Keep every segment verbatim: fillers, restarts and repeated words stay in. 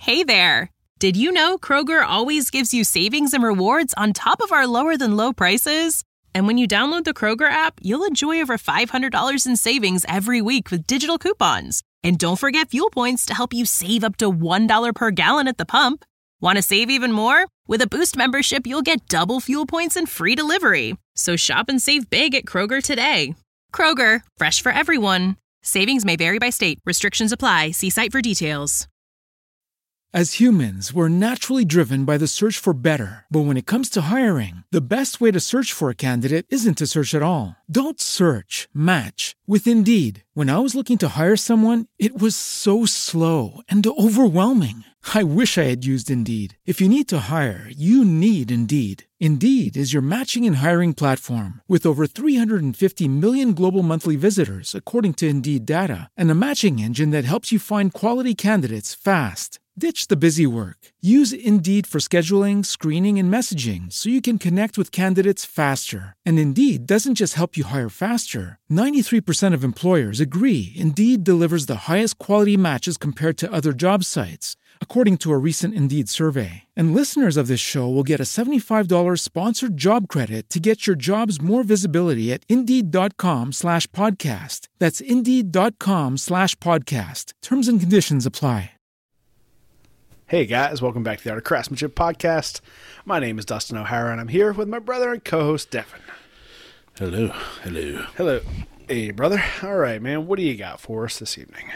Hey there! Did you know Kroger always gives you savings and rewards on top of our lower-than-low prices? And when you download the Kroger app, you'll enjoy over five hundred dollars in savings every week with digital coupons. And don't forget fuel points to help you save up to one dollar per gallon at the pump. Want to save even more? With a Boost membership, you'll get double fuel points and free delivery. So shop and save big at Kroger today. Kroger, fresh for everyone. Savings may vary by state. Restrictions apply. See site for details. As humans, we're naturally driven by the search for better. But when it comes to hiring, the best way to search for a candidate isn't to search at all. Don't search, match with Indeed. When I was looking to hire someone, it was so slow and overwhelming. I wish I had used Indeed. If you need to hire, you need Indeed. Indeed is your matching and hiring platform with over three hundred fifty million global monthly visitors, according to Indeed data, and a matching engine that helps you find quality candidates fast. Ditch the busy work. Use Indeed for scheduling, screening, and messaging so you can connect with candidates faster. And Indeed doesn't just help you hire faster. ninety-three percent of employers agree Indeed delivers the highest quality matches compared to other job sites, according to a recent Indeed survey. And listeners of this show will get a seventy-five dollars sponsored job credit to get your jobs more visibility at Indeed.com slash podcast. That's Indeed.com slash podcast. Terms and conditions apply. Hey guys, welcome back to the Art of Craftsmanship podcast. My name is Dustin O'Hara, and I'm here with my brother and co-host Devin. Hello, hello, hello. Hey brother. All right, man. What do you got for us this evening?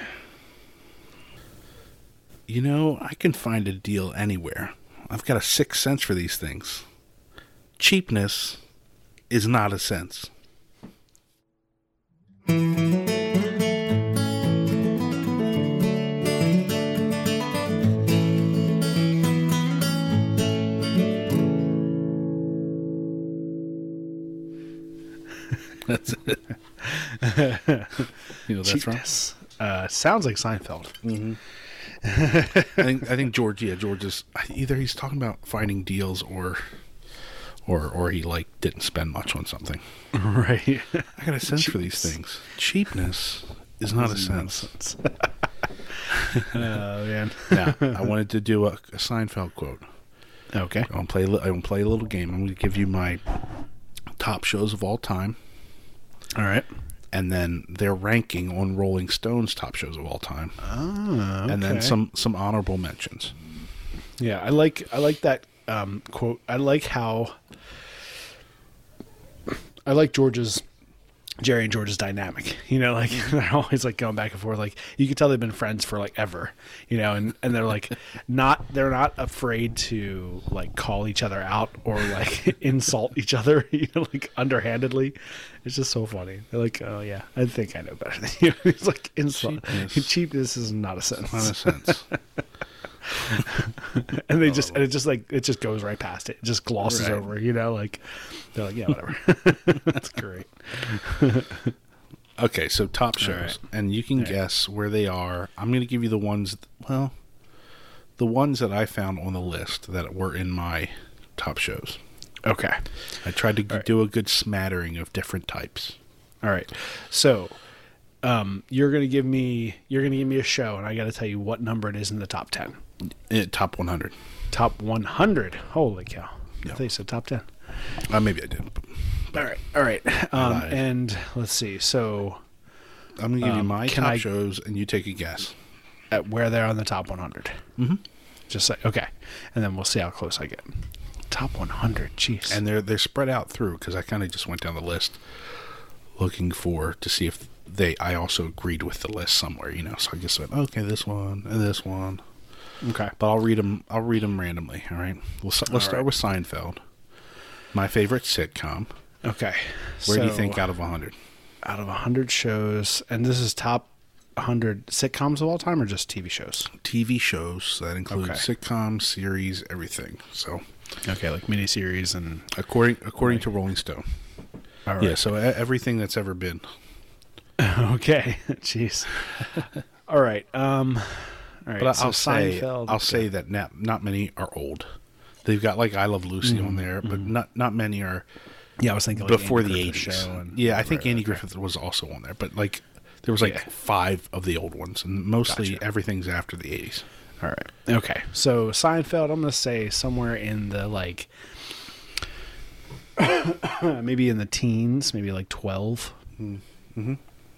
You know, I can find a deal anywhere. I've got a sixth sense for these things. Cheapness is not a sense. That's it. You know that's Cheapness. From? Uh, sounds like Seinfeld. Mm-hmm. I think I think George, yeah, George is either he's talking about finding deals or or or he like didn't spend much on something. Right. I got a sense Cheapness. For these things. Cheapness is not a sense. sense. Oh man. Now, I wanted to do a, a Seinfeld quote. Okay. I'm play. I'm gonna play a little game. I'm gonna give you my top shows of all time. All right. And then their ranking on Rolling Stone's top shows of all time. Oh, okay. And then some, some honorable mentions. Yeah, I like I like that um, quote. I like how I like George's Jerry and George's dynamic. You know, like they're always like going back and forth. Like you can tell they've been friends for like ever. You know, and, and they're like not they're not afraid to like call each other out or like insult each other. You know, like underhandedly. It's just so funny. They're like, oh yeah, I think I know better than you. It's like insult. Cheapness. Cheapness is not a sense. Not a sense. And they just and it just like it just goes right past it. It just glosses right over. You know, like they're like, yeah, whatever. That's great. Okay, so top shows, right. And you can right. guess where they are. I'm going to give you the ones. Well, the ones that I found on the list that were in my top shows. Okay. I tried to right. do a good smattering of different types. All right. So, um, you're going to give me you're going to give me a show, and I got to tell you what number it is in the top ten. Uh, top one hundred. Top one hundred. Holy cow. Yep. I thought you said top ten. Uh, maybe I did. All right. All right. Um, and let's see. So, I'm going to give um, you my top I, shows, and you take a guess. At where they're on the top one hundred. Mm-hmm. Just say, okay. And then we'll see how close I get. Top one hundred, jeez. And they're they're spread out through because I kind of just went down the list looking for to see if they I also agreed with the list somewhere, you know. So I just went, okay, this one and this one. Okay, but I'll read them. I'll read them randomly. All right. We'll let's all start right. with Seinfeld, my favorite sitcom. Okay. Where so, do you think out of a hundred? Out of a hundred shows, and this is top hundred sitcoms of all time, or just T V shows? T V shows that include okay. sitcoms, series, everything. So. Okay, like miniseries and according according right. to Rolling Stone. All right. Yeah, so a- everything that's ever been. Okay, jeez. All right. Um, all right. But so I'll say Seinfeld, I'll say that not not many are old. They've got like I Love Lucy mm-hmm. on there, but mm-hmm. not not many are. Yeah, I was thinking before like the eighties. Show and, yeah, I think right, Andy okay. Griffith was also on there, but like there was like yeah. five of the old ones, and mostly gotcha. everything's after the eighties. All right. Okay. So Seinfeld, I'm going to say somewhere in the like, maybe in the teens, maybe like twelve. Mm-hmm.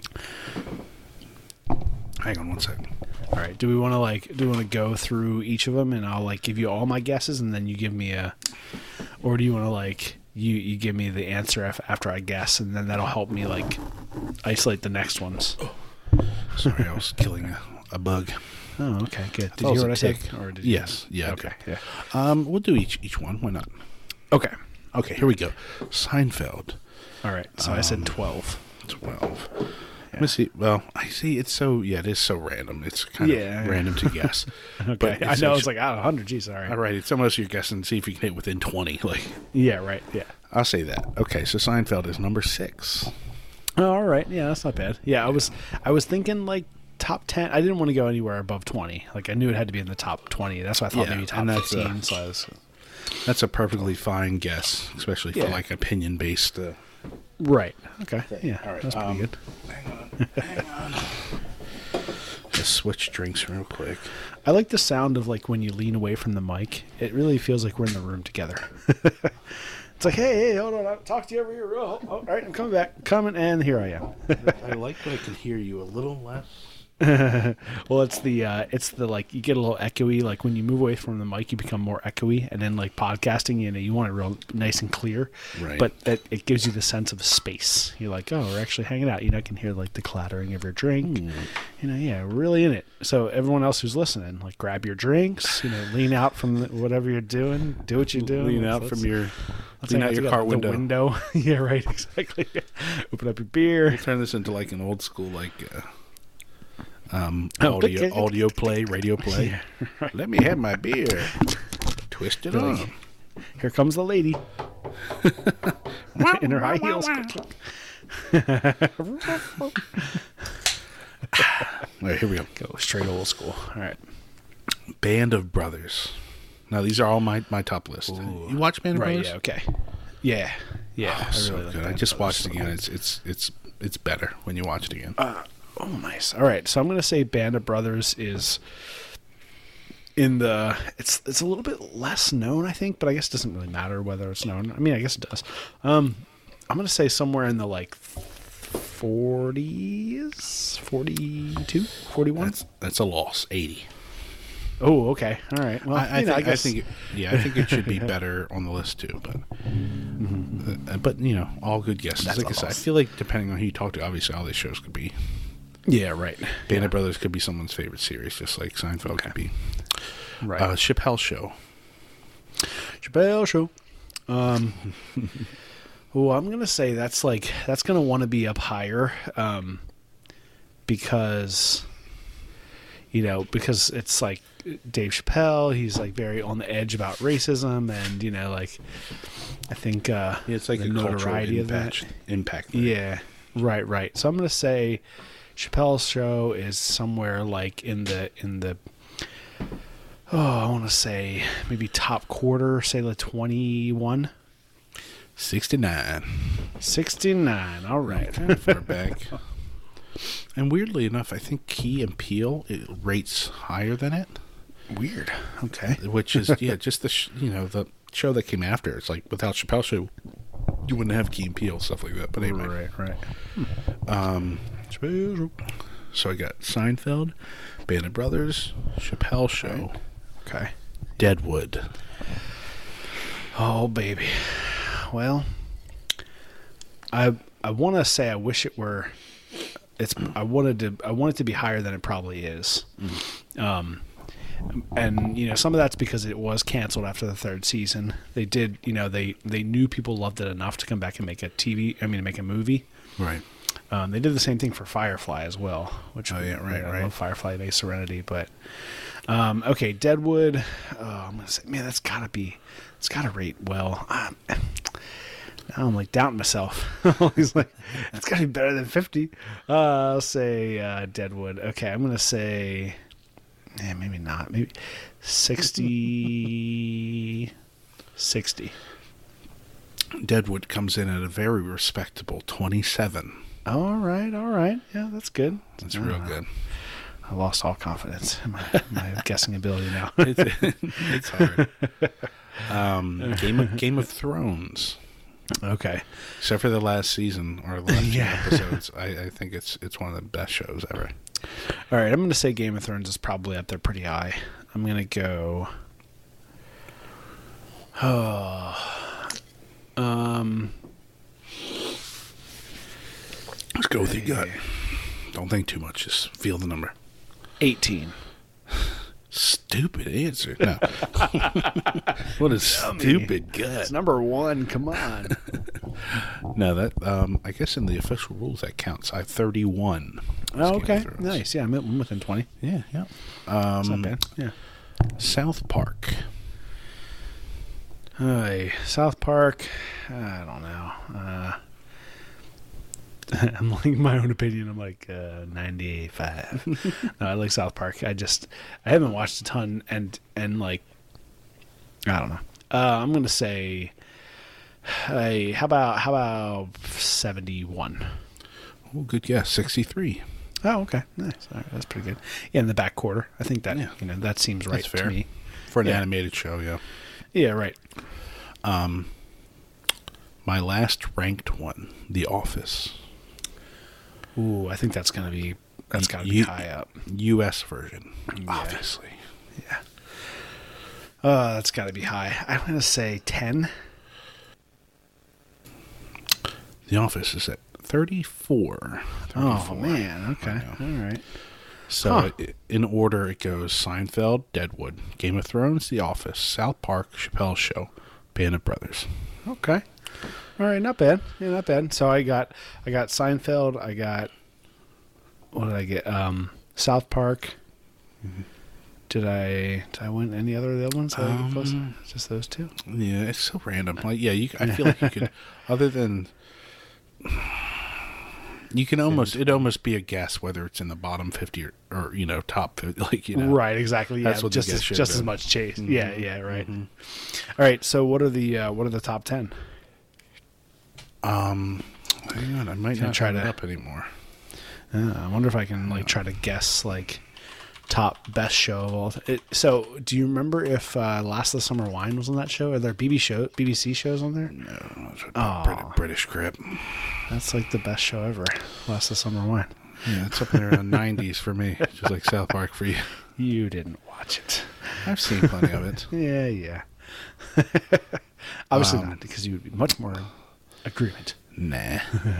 Hang on one second. All right. Do we want to like, do we want to go through each of them and I'll like give you all my guesses and then you give me a, or do you want to like, you, you give me the answer af- after I guess and then that'll help me like isolate the next ones. Sorry, I was killing a, a bug. Oh, okay. Good. Did That you was hear a what I said? tick. Or did Yes. You... Yeah. I Okay. did. Yeah. Um, we'll do each each one. Why not? Okay. Okay, here we go. Seinfeld. All right. So I Um, said twelve. twelve. Let me see. Well, I see. It's so, yeah, it is so random. It's kind Yeah. of random to guess. Okay. But I it's know. actu- It's like, out of one hundred. Geez. All right. All right, it's almost you're guessing, see if you can hit within twenty. Like, Yeah. Right. Yeah. I'll say that. Okay, so Seinfeld is number six. Oh, all right. Yeah. That's not bad. Yeah. I was, I was thinking like top ten. I didn't want to go anywhere above twenty. Like I knew it had to be in the top twenty. That's why I thought Yeah, maybe top and that's, uh, fifteen. So I was, That's a perfectly fine guess, especially for Yeah. like opinion based. Uh, right. Okay. Yeah. All right, That's pretty um, good. hang on. Hang on. Just switch drinks real quick. I like the sound of like when you lean away from the mic. It really feels like we're in the room together. It's like, hey, hey, hold on, I'll talk to you over here. Oh, oh, all right, I'm coming back, coming, and here I am. I like that I can hear you a little less. Well, it's the uh, it's the like you get a little echoey. Like when you move away from the mic, you become more echoey, and then like podcasting, you know, you want it real nice and clear. Right. But it, it gives you the sense of space. You're like, oh, we're actually hanging out. You know, I can hear like the clattering of your drink. Hmm. You know, yeah, we're really in it. So everyone else who's listening, like, grab your drinks. You know, lean out from the, whatever you're doing. Do what you're doing. Lean Let's- out let's- from your let's lean hang out your together. car The window. window. Yeah, right. Exactly. Open up your beer. Turn this into like an old school like uh, um Oh, audio click, click, audio play, radio play. Yeah, right. Let me have my beer. Twist it Really? on. Here comes the lady in her high heels. All right, here we go. Go straight old school. All right. Band of Brothers. Now these are all my, my top list. You watch Band of Right. Brothers? Yeah. Okay. Yeah. Yeah. Oh, I so really like good. I Band just of watched Brothers. it again. It's it's it's it's better when you watch it again. Uh, oh, nice. All right. So I'm gonna say Band of Brothers is in the. It's it's a little bit less known, I think, but I guess it doesn't really matter whether it's known. I mean, I guess it does. Um, I'm gonna say somewhere in the like forties, forty-two, forty-one. That's that's a loss. Eighty. Oh, okay. All right. Well, I, I, you know, think, I, guess, think it, yeah, I think it should be better on the list too. But uh, but you know, all good guesses. That's like a I said, I loss. feel like depending on who you talk to, obviously all these shows could be. Yeah. Right. Band yeah. of Brothers could be someone's favorite series, just like Seinfeld could be. Right. Uh, Chappelle Show. Chappelle Show. Um, oh, I'm gonna say that's like that's gonna want to be up higher, um, because you know because it's like Dave Chappelle. He's like very on the edge about racism, and you know, like I think uh, Yeah, it's like the a cultural notoriety of that. impact. impact there. Yeah, right, right. So I'm gonna say Chappelle's Show is somewhere like in the in the. Oh, I want to say maybe top quarter, say like twenty-one. sixty-nine. sixty-nine. All right. Kind of far back. And weirdly enough, I think Key and Peele it rates higher than it, Weird. Okay. which is yeah, just the sh- you know the show that came after. It's like without Chappelle Show, you wouldn't have Key and Peele stuff like that. But anyway, Right, right. um, so I got Seinfeld, Band of Brothers, Chappelle Show, Okay. Deadwood. Oh, baby. Well, I I want to say I wish it were. It's I wanted to I want it to be higher than it probably is. Um, and you know some of that's because it was canceled after the third season. They did you know they they knew people loved it enough to come back and make a T V. I mean, to make a movie. Right. Um, they did the same thing for Firefly as well, which Oh, yeah, right, I right. love Firefly Day Serenity, but um, okay, Deadwood. Oh, I'm gonna say, man, that's gotta be, it's gotta rate well. Um, now I'm like doubting myself. He's like, it's gotta be better than fifty. Uh, I'll say uh, Deadwood. Okay, I'm gonna say, yeah, maybe not. Maybe sixty. sixty. Deadwood comes in at a very respectable twenty-seven. All right, all right. Yeah, that's good. That's real Uh, good. I lost all confidence in my, my guessing ability now. It's, it's hard. Um, Game of Game of Thrones. Okay. Except for the last season or the last Yeah. few episodes, I, I think it's it's one of the best shows ever. All right, I'm going to say Game of Thrones is probably up there pretty high. I'm going to go... Oh... Um... Let's go with your gut. Don't think too much. Just feel the number. eighteen. Stupid answer. No. What a stupid gut. It's number one. Come on. No, that um, I guess in the official rules that counts. I have thirty-one. Oh, okay. Nice. Yeah, I'm I'm within twenty. Yeah, yeah. It's Um, not bad. Yeah. South Park. Hey, South Park. I don't know. Uh, I'm like my own opinion. I'm like uh, ninety-five. No, I like South Park. I just I haven't watched a ton, and and like I don't know. Uh, I'm gonna say, hey, how about how about seventy-one? Oh, good guess. sixty-three. Oh, okay, nice. All right, that's pretty good. Yeah, in the back quarter, I think that Yeah. you know that seems right That's fair. to me. For an Yeah. animated show, yeah. Yeah, right. Um, my last ranked one, The Office. Ooh, I think that's gonna be that's gotta be You- high up. U S version, Yeah. obviously. Yeah. Uh, that's got to be high. I'm going to say ten. The Office is at thirty-four. Oh, thirty-four. man. Okay. I know. All right. So Huh. i- in order, it goes Seinfeld, Deadwood, Game of Thrones, The Office, South Park, Chappelle's Show, Band of Brothers. Okay. All right. Not bad. Yeah, not bad. So I got I got Seinfeld. I got, what did I get? Um, South Park. Did I did I win any other of the other ones? That I got close? Um, Just those two? Yeah, it's so random. Like, yeah, you. I feel like you could, other than, you can almost it almost be a guess whether it's in the bottom fifty or, or you know top fifty, like you know. Right. Exactly. Yeah. That's what the just guess as, should just have as been. much chase. Mhm. Yeah. Yeah. Right. Mhm. All right. So what are the uh, what are the top ten? Um, hang on, I might Can I not try try it to- up anymore. Uh, I wonder if I can like try to guess like top best show of all. It, so, do you remember if uh, Last of the Summer Wine was on that show? Are there B B show B B C shows on there? No, it's a Oh. Brit- British grip. That's like the best show ever. Last of the Summer Wine. Yeah, it's up there in the nineties for me, just like South Park for you. You didn't watch it. I've seen plenty of it. Yeah, yeah. Obviously Um, not, because you would be much more in agreement. Nah.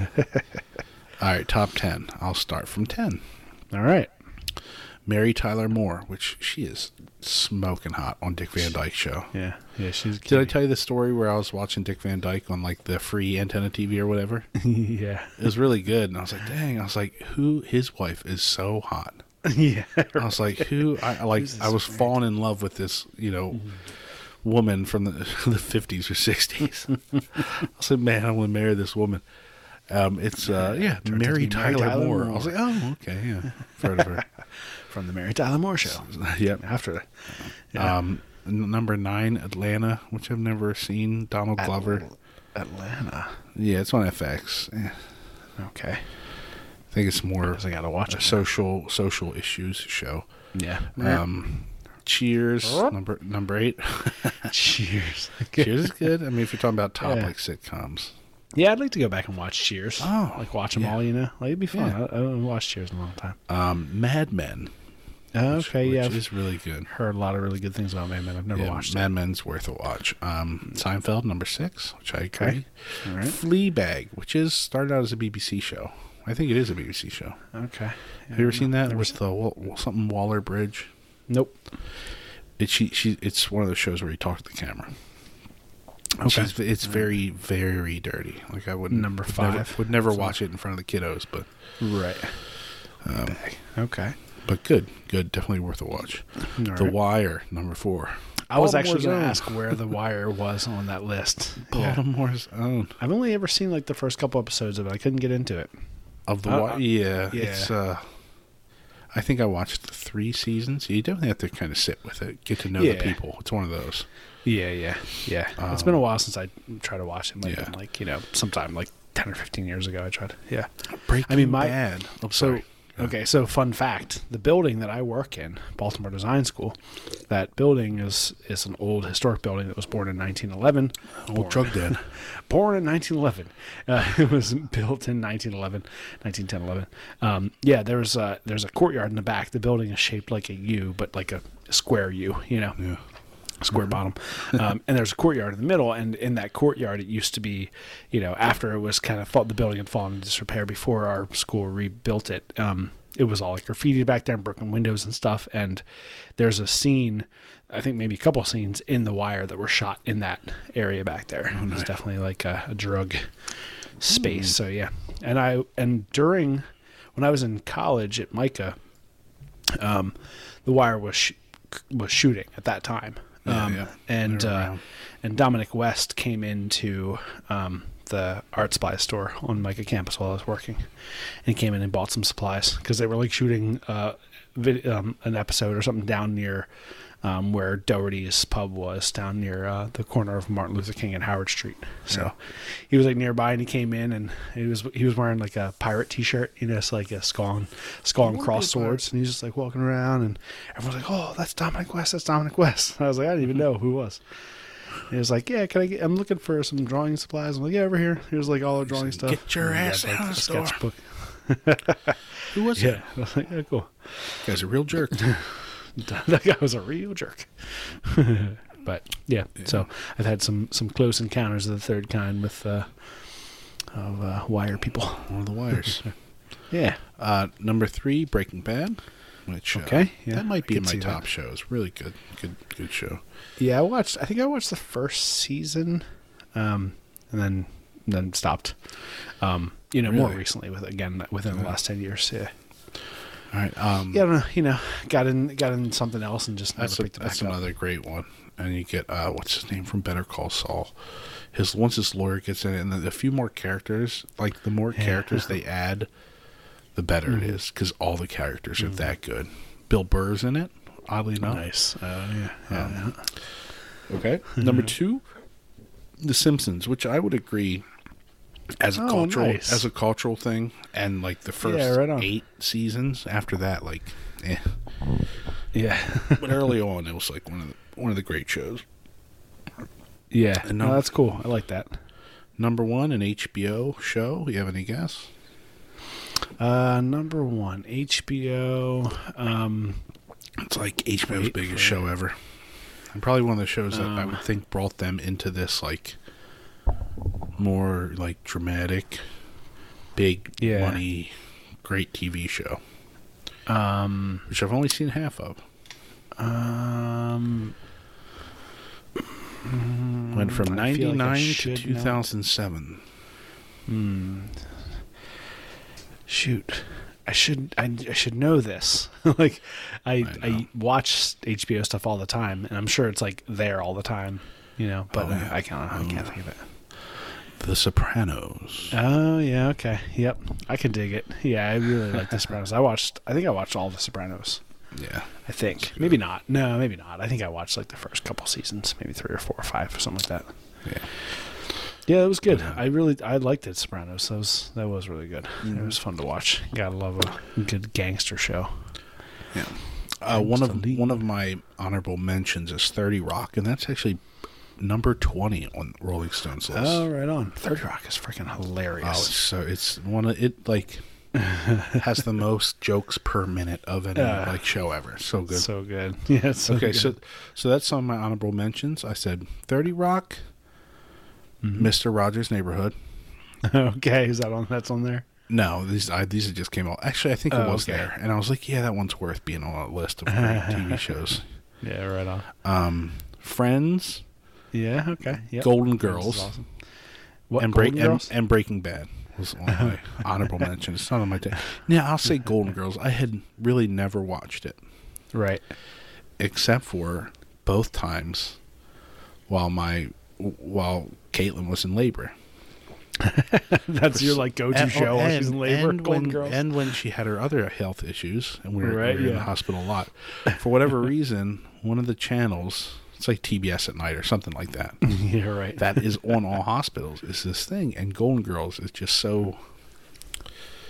All right, top ten. I'll start from ten. All right. Mary Tyler Moore, which she is smoking hot on Dick Van Dyke Show. Yeah, yeah. She's. Did I tell you the story where I was watching Dick Van Dyke on like the free antenna T V or whatever? yeah. It was really good, and I was like, "Dang!" I was like, "Who? His wife is so hot." yeah. I was like, "Who?" I I like. Who's this I was Mary falling in love with this, you know, woman from the the fifties or sixties. I said, "Man, I want to marry this woman." Um, it's uh, yeah, Turned out to Mary be Mary Tyler, Tyler Moore. Moore. I was like, "Oh, okay, yeah." Heard of her. From the Mary Tyler Moore Show. Yep. After. Yeah. Um, n- number nine, Atlanta, which I've never seen. Donald Glover. Atlanta. Yeah, it's on F X. Eh, Okay. I think it's more I gotta watch a it. social social issues show. Yeah. Um, Cheers, number number eight. Cheers. Cheers is good. I mean, if you're talking about top Yeah. like sitcoms, Yeah, I'd like to go back and watch Cheers. Oh, like watch them yeah. all. You know, like it'd be fun. Yeah. I, I haven't watched Cheers in a long time. um, Mad Men. Oh, which- okay, which yeah. I've is really good. heard a lot of really good things about Mad Men. I've never Yeah, watched Mad it. Men's worth a watch. Um, Seinfeld, number six, which I agree. Okay. All right. Fleabag, which is started out as a B B C show. I think it is a B B C show. Okay. Have you ever seen that Never with seen- the Wa- something Waller Bridge? Nope. It she she it's one of those shows where you talk to the camera. Okay. She's, it's very very dirty. Like I wouldn't Number would never- five. would never So- watch it in front of the kiddos, but Right. um, Okay. but good, good, definitely worth a watch. All The right. Wire, number four. I was actually going to Baltimore's ask where The Wire was on that list. Yeah. Baltimore's own I've only ever seen like the first couple episodes of it. I couldn't get into it. of the Uh, Wire. uh, Yeah, yeah. it's. Uh, I think I watched the three seasons. You definitely have to kind of sit with it, get to know Yeah. the people. It's one of those. Yeah, yeah, yeah. it's Um, been a while since I tried to watch it. It might yeah. have been like, you know, sometime like ten or fifteen years ago I tried. Yeah. Breaking I mean, my- Bad. Oh, So sorry. Okay, so fun fact: the building that I work in, Baltimore Design School, that building is is an old historic building that was born in nineteen eleven. Old drug den. Born in nineteen eleven. Uh, it was built in nineteen eleven, nineteen ten, eleven. Um, yeah, there's a, there's a courtyard in the back. The building is shaped like a U, but like a square U, you know. Yeah. Square bottom. Um, and there's a courtyard in the middle, and in that courtyard it used to be, you know, after it was kind of fall, the building had fallen into disrepair before our school rebuilt it. Um, it was all like graffiti back there and broken windows and stuff. And there's a scene, I think maybe a couple scenes in The Wire that were shot in that area back there. Oh, nice. It's definitely like a, a drug space. Mm. So yeah. And I, and during, when I was in college at Micah, um, The Wire was, sh- was shooting at that time. Yeah, um, yeah. and uh, and Dominic West came into um, the art supply store on Micah campus while I was working, and came in and bought some supplies because they were like shooting uh, vid- um, an episode or something down near um, where Doherty's pub was, down near uh, the corner of Martin Luther King and Howard Street. So yeah. He was like nearby, and he came in, and he was he was wearing like a pirate T-shirt, you know, it's like a skull and, skull and cross swords, and he's just like walking around, and everyone's like, "Oh, that's Dominic West, that's Dominic West." And I was like, I didn't even know who it was. And he was like, "Yeah, can I get? I'm looking for some drawing supplies." I'm like, "Yeah, over here. Here's like all the drawing stuff." Get your ass out of the store. Sketchbook. Who was yeah. it? I was like, yeah, cool. Guy's a real jerk. That guy was a real jerk. But yeah, yeah, so I've had some some close encounters of the third kind with uh, of uh, Wire people. One of the Wires. Yeah. Uh, number three, Breaking Bad. Which uh, okay, yeah, that might be in my top that. shows. Really good, good, good show. Yeah, I watched. I think I watched the first season, um, and then then stopped. Um, you know, really? more recently with again within yeah. the last ten years. Yeah. All right. Um, yeah, I don't know. You know, got in got in something else and just that's never a, picked it back that's up. another great one. And you get uh, what's his name from Better Call Saul. His once his lawyer gets in it, and then a few more characters. Like the more yeah. characters they add, the better mm-hmm. it is because all the characters mm-hmm. are that good. Bill Burr's in it. Oddly enough. Nice. Uh, yeah. Yeah. Um, yeah. Okay. Number two, The Simpsons, which I would agree. As a oh, cultural, nice. as a cultural thing, and like the first yeah, right eight seasons. After that, like, eh. yeah. But early on, it was like one of the one of the great shows. Yeah, and no, number, that's cool. I like that. Number one, an H B O show. You have any guess? Uh, number one, H B O. Um, it's like H B O's biggest show ever, and probably one of the shows that um, I would think brought them into this like. More like dramatic, big yeah. money, great T V show. Um, which I've only seen half of. Um, went from ninety-nine like to two thousand seven. Hmm. Shoot, I should I, I should know this. like, I I, I watch H B O stuff all the time, and I'm sure it's like there all the time. You know, but oh, yeah. I, I can't I can't think of it. The Sopranos. Oh yeah, okay, yep, I can dig it. Yeah, I really like The Sopranos. I watched, I think I watched all The Sopranos. Yeah, I think maybe not. No, maybe not. I think I watched like the first couple seasons, maybe three or four or five or something like that. Yeah, yeah, it was good. Yeah. I really, I liked it. Sopranos. That was that was really good. Mm-hmm. It was fun to watch. Gotta love a good gangster show. Yeah, uh, one of one of my honorable mentions is thirty Rock, and that's actually. Number twenty on Rolling Stone's list. Oh, right on. thirty Rock is freaking hilarious. Oh, it's so it's one of it like has the most jokes per minute of any uh, like show ever. So good. So good. Yeah. So okay. Good. So so that's on my honorable mentions. I said thirty Rock, mm-hmm. Mister Rogers' Neighborhood. Okay, is that on? That's on there. No, these I, these just came out. Actually, I think it oh, was okay. there, and I was like, yeah, that one's worth being on a list of great T V shows. Yeah. Right on. Um, Friends. Yeah, okay. Yep. Golden Girls. Awesome. What, and, break, and, and Breaking Bad was one of my honorable mentions. It's not on my day. Yeah, I'll say Golden Girls. I had really never watched it. Right. Except for both times while my while Caitlin was in labor. That's for, your like go-to and, show while she's in labor, and Golden when, Girls. And when she had her other health issues, and we were, right, we were yeah. in the hospital a lot. For whatever reason, one of the channels... It's like T B S at night or something like that. Yeah, right. That is on all hospitals. Is this thing, and Golden Girls is just so.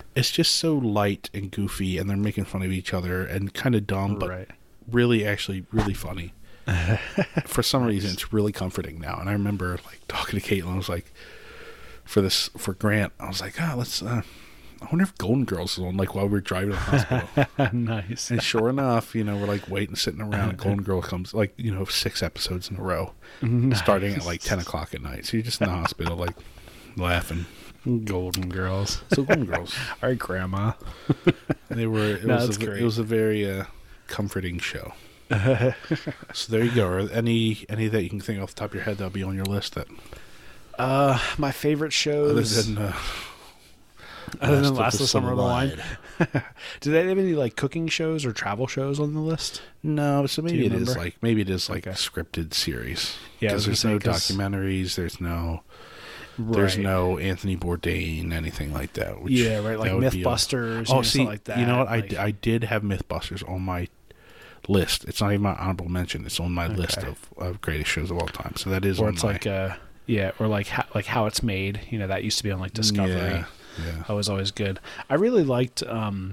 it's just so light and goofy, and they're making fun of each other and kind of dumb, but Right. really, actually, really funny. For some reason, it's really comforting now. And I remember like talking to Caitlin. I was like, for this for Grant, I was like, ah, oh, let's. Uh, I wonder if Golden Girls is on. Like while we were driving to the hospital. Nice. And sure enough, you know, we're like waiting, sitting around. And Golden Girl comes like you know six episodes in a row, Nice. starting at like ten o'clock at night. So you're just in the hospital, like laughing. Golden Girls. So Golden Girls. All right, Grandma. They were. It No, was. that's A, great. it was a very uh, comforting show. So there you go. Are any any that you can think off the top of your head that'll be on your list that Uh, my favorite other shows. than uh, Other than Last of the Summer of the Wine. Do they have any like cooking shows or travel shows on the list? No, so maybe you it is remember? like maybe it is like Okay. a scripted series. Yeah, I was because gonna there's say, no 'cause- documentaries. There's no there's Right. no Anthony Bourdain, anything like that. Which Yeah, right. Like that would be a- Mythbusters. you Oh, know, see, something like that. you know what? I, like, d- I did have Mythbusters on my list. It's not even my honorable mention. It's on my list Okay. of, of greatest shows of all time. So that is or on it's my, like uh, yeah, or like how, like how it's made. You know, that used to be on like Discovery. Yeah, yeah. That was always good. I really liked um,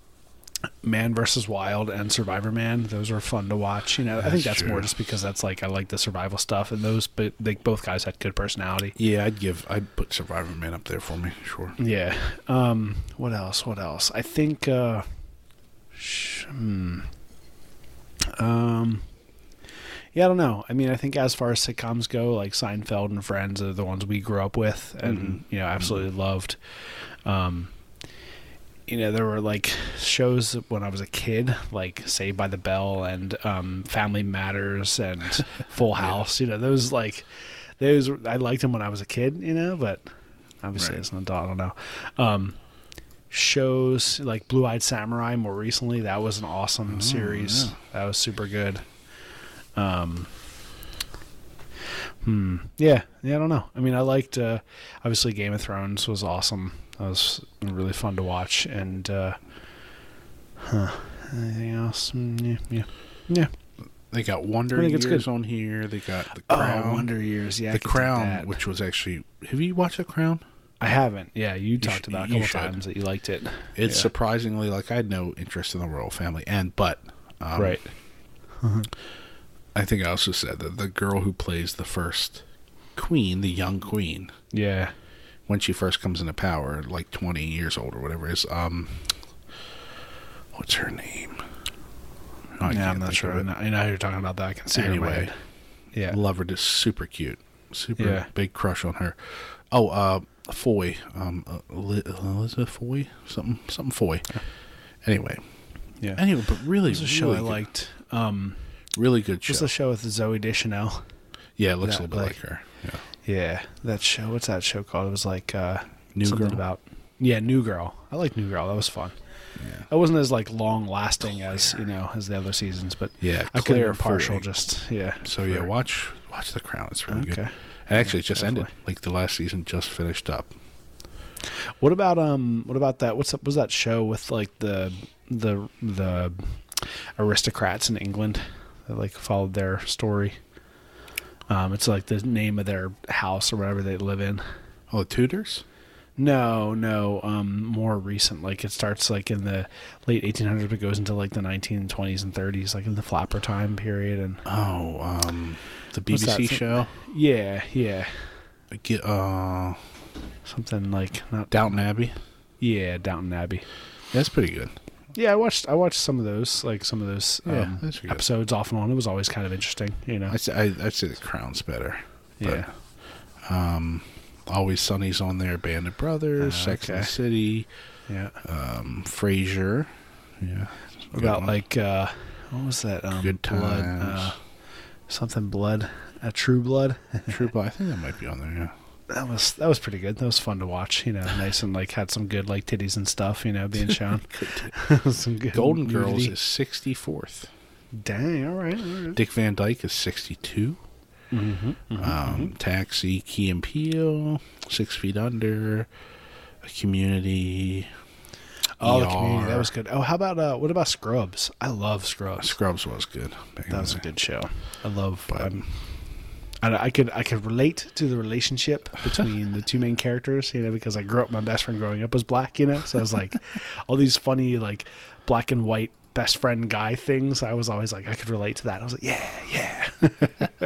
Man versus Wild and Survivor Man. Those were fun to watch. You know, I That's think that's true. more just because that's like I like the survival stuff, and those, but they both guys had good personality. Yeah, I'd give I'd put Survivor Man up there for me, sure. Yeah. Um, what else? What else? I think. Uh, sh- hmm. Um. Yeah, I don't know. I mean, I think as far as sitcoms go, like Seinfeld and Friends are the ones we grew up with, and Mhm. you know, absolutely loved. Um, you know, there were like shows when I was a kid, like Saved by the Bell and um, Family Matters and Full House. You know, those like those I liked them when I was a kid. You know, but obviously Right. as an adult, I don't know. Um, shows like Blue Eyed Samurai more recently, that was an awesome Oh, series. yeah. That was super good. Um, hmm. Yeah. Yeah. I don't know. I mean, I liked, uh, obviously Game of Thrones was awesome. That was really fun to watch. And, uh, huh. Anything else? Mm, yeah. Yeah. Yeah. They got Wonder I think it's Years good. on here. They got The Oh, Crown. Wonder Years. Yeah. I the could take Crown, that. which was actually. Have you watched The Crown? I haven't. Yeah. You, talked sh- about you a couple should. times that you liked it. It's Yeah. surprisingly like I had no interest in the royal family, and but um, Right. I think I also said that the girl who plays the first queen, the young queen, Yeah. when she first comes into power, like twenty years old or whatever, is um, what's her name? Oh, I yeah. can't I'm not think sure. of it. I know who you're talking about that. I can see it in my Anyway, head. Yeah. love her. Just super cute, super Yeah. big crush on her. Oh, uh, Foy, um, uh, Li- Elizabeth Foy, something, something Foy. Anyway, Yeah. anyway, but really, It was a show really I good- liked. Um, Really good Just show. a show with Zoe Deschanel. Yeah, it looks that, a little bit like- like her. Yeah. Yeah, that show. What's that show called? It was like uh, New something Girl? about. Yeah, New Girl. I like New Girl. That was fun. Yeah. It wasn't as like long lasting as you know as the other seasons, but Yeah, I could Claire have been partial. Foy. Just yeah. So yeah, for- watch watch The Crown. It's really good. Okay. And actually, it just Definitely. ended. Like the last season just finished up. What about um? What about that? What's that? Was that show with like the the the aristocrats in England that like followed their story? Um, it's like the name of their house or whatever they live in. Oh, the Tudors. No, no. Um, more recent. Like it starts like in the late eighteen hundreds, but goes into like the nineteen twenties and thirties, like in the Flapper time period. And Oh, um, the B B What's that C thing? show. yeah, yeah, Get uh, something like not Downton Abbey. Yeah, Downton Abbey. That's pretty good. Yeah, I watched. I watched some of those, like some of those Yeah, um, that's good. episodes off and on. It was always kind of interesting, you know. I'd say, I, I'd say The Crown's better. Yeah, Um, Always Sunny's on there. Band of Brothers, Ah, Sex and okay. the City, yeah. um, Frasier. Yeah. What Good about one. like uh, what was that? Um, Good blood, Times. uh, something blood, uh, True Blood. True Blood. I think that might be on there. Yeah. That was that was pretty good. That was fun to watch. You know, nice and like had some good like titties and stuff. You know, being shown. some good Golden Girls nudity. is sixty-fourth. Dang. All right. All right. Dick Van Dyke is sixty-two. Mm-hmm, Um, Taxi, Key and Peele, Six Feet Under, A Community. Oh, the E R. Community. That was good. Oh, how about uh, what about Scrubs? I love Scrubs. Scrubs was good. back in That was the a day. good show. I love. But- Um, I, I could I could relate to the relationship between the two main characters, you know, because I grew up, my best friend growing up was black, you know, so I was like, all these funny like black and white best friend guy things. I was always like, I could relate to that. I was like, yeah, yeah.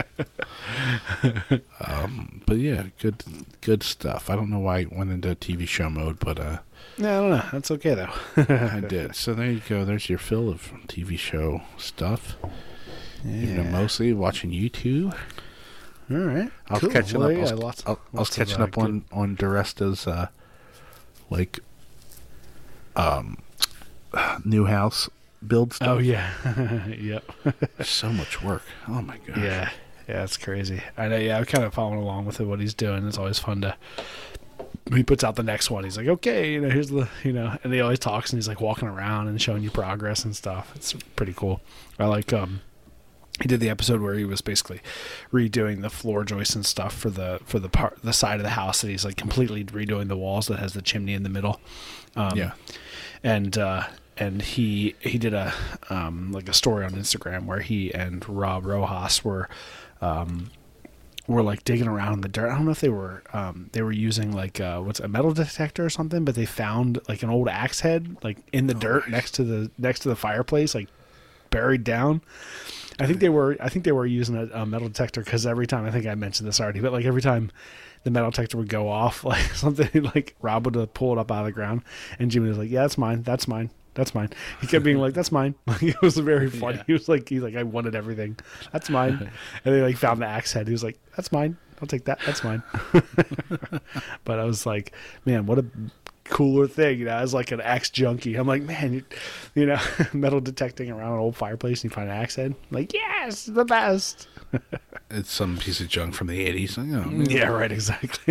um, but yeah, good good stuff. I don't know why it went into T V show mode, but uh, no, I don't know. That's okay though. I did. So there you go. There's your fill of T V show stuff. Yeah. You know, mostly watching YouTube. All right, I was cool. catching well, up. yeah, I was, lots, I, I was lots catching of, uh, up on on DeResta's uh, like um new house build stuff. Oh yeah, yep. So much work. Oh my god. Yeah, yeah, it's crazy. I know. Yeah, I'm kind of following along with it, what he's doing. It's always fun to. He puts out the next one. He's like, okay, you know, here's the, you know, and he always talks and he's like walking around and showing you progress and stuff. It's pretty cool. I like. um He did the episode where he was basically redoing the floor joists and stuff for the for the part the side of the house that he's like completely redoing the walls that has the chimney in the middle. Um, yeah, and uh, and he he did a um, like a story on Instagram where he and Rob Rojas were um, were like digging around in the dirt. I don't know if they were um, they were using like uh, what's a metal detector or something, but they found like an old axe head like in the oh, dirt nice. next to the next to the fireplace, like buried down. I think they were. I think they were using a, a metal detector because every time, I think I mentioned this already, but like every time the metal detector would go off, like something, like Rob would pull it up out of the ground, and Jimmy was like, "Yeah, that's mine. That's mine. That's mine." He kept being like, "That's mine." Like it was very funny. Yeah. He was like, "He's like, I wanted everything. That's mine." And they like found the axe head. He was like, "That's mine. I'll take that. That's mine." But I was like, "Man, what a." cooler thing, you know, as like an axe junkie. I'm like, man, you, you know, metal detecting around an old fireplace and you find an axe head. I'm like, yes, the best. It's some piece of junk from the eighties. Like, oh, yeah, right, exactly.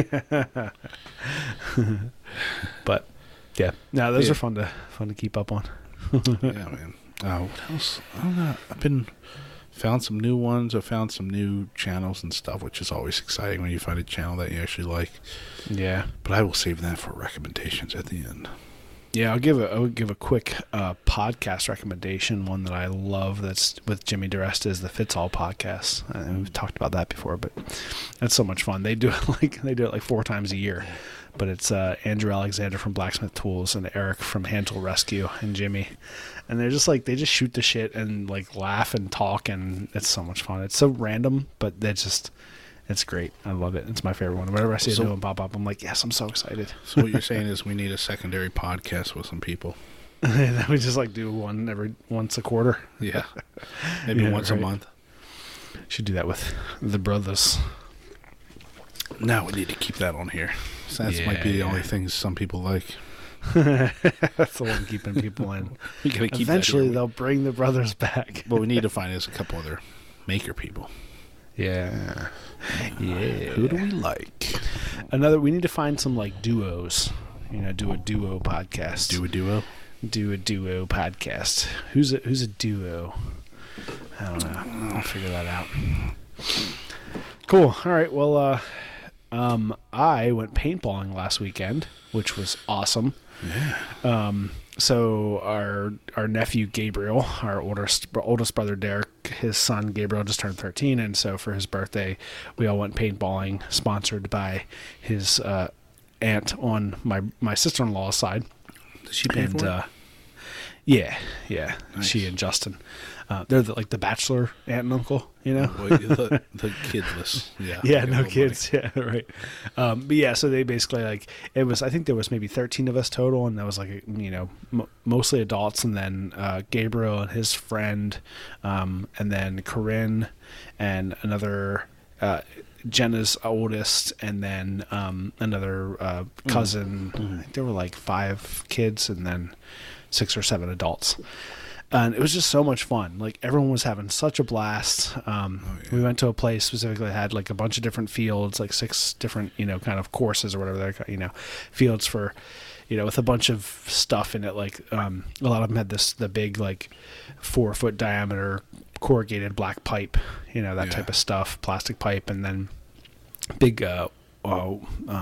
But yeah, no, those yeah. are fun to fun to keep up on. Yeah, man. Uh, what else? I don't know. I've been found some new ones. I found some new channels and stuff, which is always exciting when you find a channel that you actually like. Yeah, but I will save that for recommendations at the end. Yeah, I'll give a I'll give a quick uh, podcast recommendation. One that I love that's with Jimmy DeResta is the Fits All podcast, and we've talked about that before. But that's so much fun. They do it like they do it like four times a year. But it's uh, Andrew Alexander from Blacksmith Tools and Eric from Hand Tool Rescue and Jimmy, and they're just like they just shoot the shit and like laugh and talk, and it's so much fun. It's so random, but they just. It's great. I love it. It's my favorite one. Whenever I see so, a new one pop up, I'm like, yes, I'm so excited. So what you're saying is we need a secondary podcast with some people. Then we just like do one every once a quarter. Yeah. Maybe yeah, once right. a month. Should do that with the brothers. No, we need to keep that on here. So that yeah, might be the yeah. only things some people like. That's the one keeping people in. We gotta keep Eventually they'll bring the brothers back. What we need to find is a couple other maker people. Yeah. Yeah. Who do we like? Another, we need to find some like duos. You know, do a duo podcast. Do a duo? Do a duo podcast. Who's a, who's a duo? I don't know. I'll figure that out. Cool. All right. Well, uh, um, I went paintballing last weekend, which was awesome. Yeah. Um, so our our nephew Gabriel, our oldest oldest brother Derek, his son Gabriel just turned thirteen, and so for his birthday, we all went paintballing, sponsored by his uh, aunt on my my sister in law's side. Did she pay and, for it? Uh, yeah, yeah. Nice. She and Justin. Uh, they're the, like the bachelor aunt and uncle, you know? Well, the, the kidless. Yeah. Yeah, no kids. Money. Yeah, right. Um, but yeah, so they basically like, it was, I think there was maybe thirteen of us total, and that was like, you know, m- mostly adults, and then uh, Gabriel and his friend, um, and then Corinne and another, uh, Jenna's oldest, and then um, another uh, cousin. Mm-hmm. I think there were like five kids, and then six or seven adults. And it was just so much fun. Like everyone was having such a blast. Um, oh, yeah. We went to a place specifically that had like a bunch of different fields, like six different, you know, kind of courses or whatever they're, you know, fields for, you know, with a bunch of stuff in it. Like um, a lot of them had this, the big like four foot diameter corrugated black pipe, you know, that yeah. type of stuff, plastic pipe, and then big, uh, oh, um,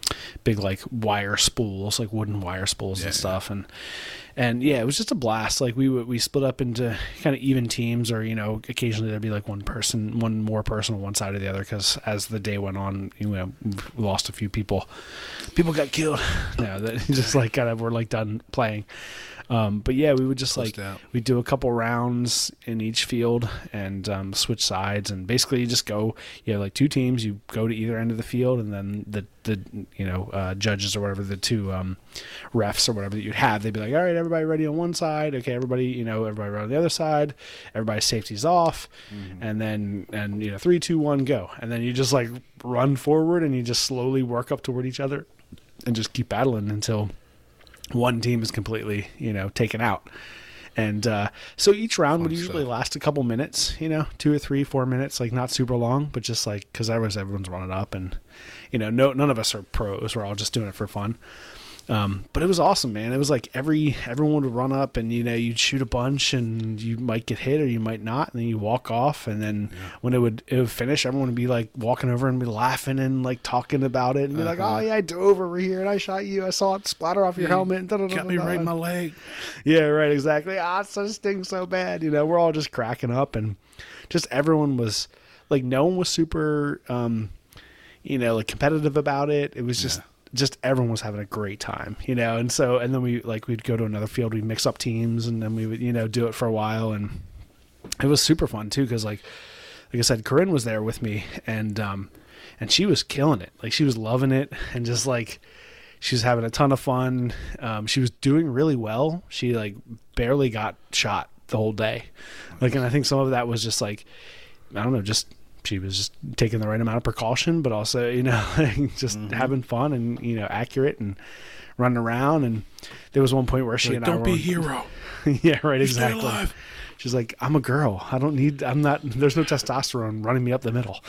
big like wire spools, like wooden wire spools Yeah, and stuff. And, and yeah, it was just a blast. Like we would, we split up into kind of even teams, or, you know, occasionally there'd be like one person, one more person on one side or the other. Cause as the day went on, you know, we lost a few people, people got killed. No, that just like kind of were like done playing. Um, but yeah, we would just Closed like, out. we'd do a couple rounds in each field and um, switch sides. And basically you just go, you have like two teams, you go to either end of the field, and then the, the you know, uh, judges or whatever, the two um, refs or whatever that you'd have, they'd be like, all right, everybody ready on one side. Okay, everybody, you know, everybody ready on the other side. Everybody's safety's off. Mm-hmm. And then, and, you know, three, two, one, go. And then you just like run forward and you just slowly work up toward each other and just keep battling until one team is completely, you know, taken out. And uh, so each round Fun would usually stuff. last a couple minutes, you know, two or three, four minutes, like not super long, but just like, because everyone's, everyone's running up, and, you know, no, none of us are pros. We're all just doing it for fun. Um, but it was awesome, man. It was like every everyone would run up, and, you know, you'd shoot a bunch, and you might get hit or you might not, and then you walk off, and then yeah. when it would it would finish, everyone would be like walking over and be laughing and like talking about it, and be uh-huh. like, "Oh yeah, I dove over here and I shot you. I saw it splatter off your yeah, helmet. And da, da, da, got da, me da. right in my leg." Yeah, right, exactly. Ah, it so stings so bad. You know, we're all just cracking up, and just everyone was like, no one was super, um, you know, like competitive about it. It was just. Yeah. Just everyone was having a great time, you know? And so, and then we like, we'd go to another field, we'd mix up teams, and then we would, you know, do it for a while. And it was super fun too. Cause like, like I said, Corinne was there with me, and, um, and she was killing it. Like she was loving it, and just like, she was having a ton of fun. Um, she was doing really well. She like barely got shot the whole day. Like, and I think some of that was just like, I don't know, just, she was just taking the right amount of precaution, but also, you know, like just mm-hmm. having fun and, you know, accurate and running around. And there was one point where she like, and don't I were be on, a hero. Yeah, right. You exactly. Stay alive. She's like, I'm a girl. I don't need, I'm not, there's no testosterone running me up the middle.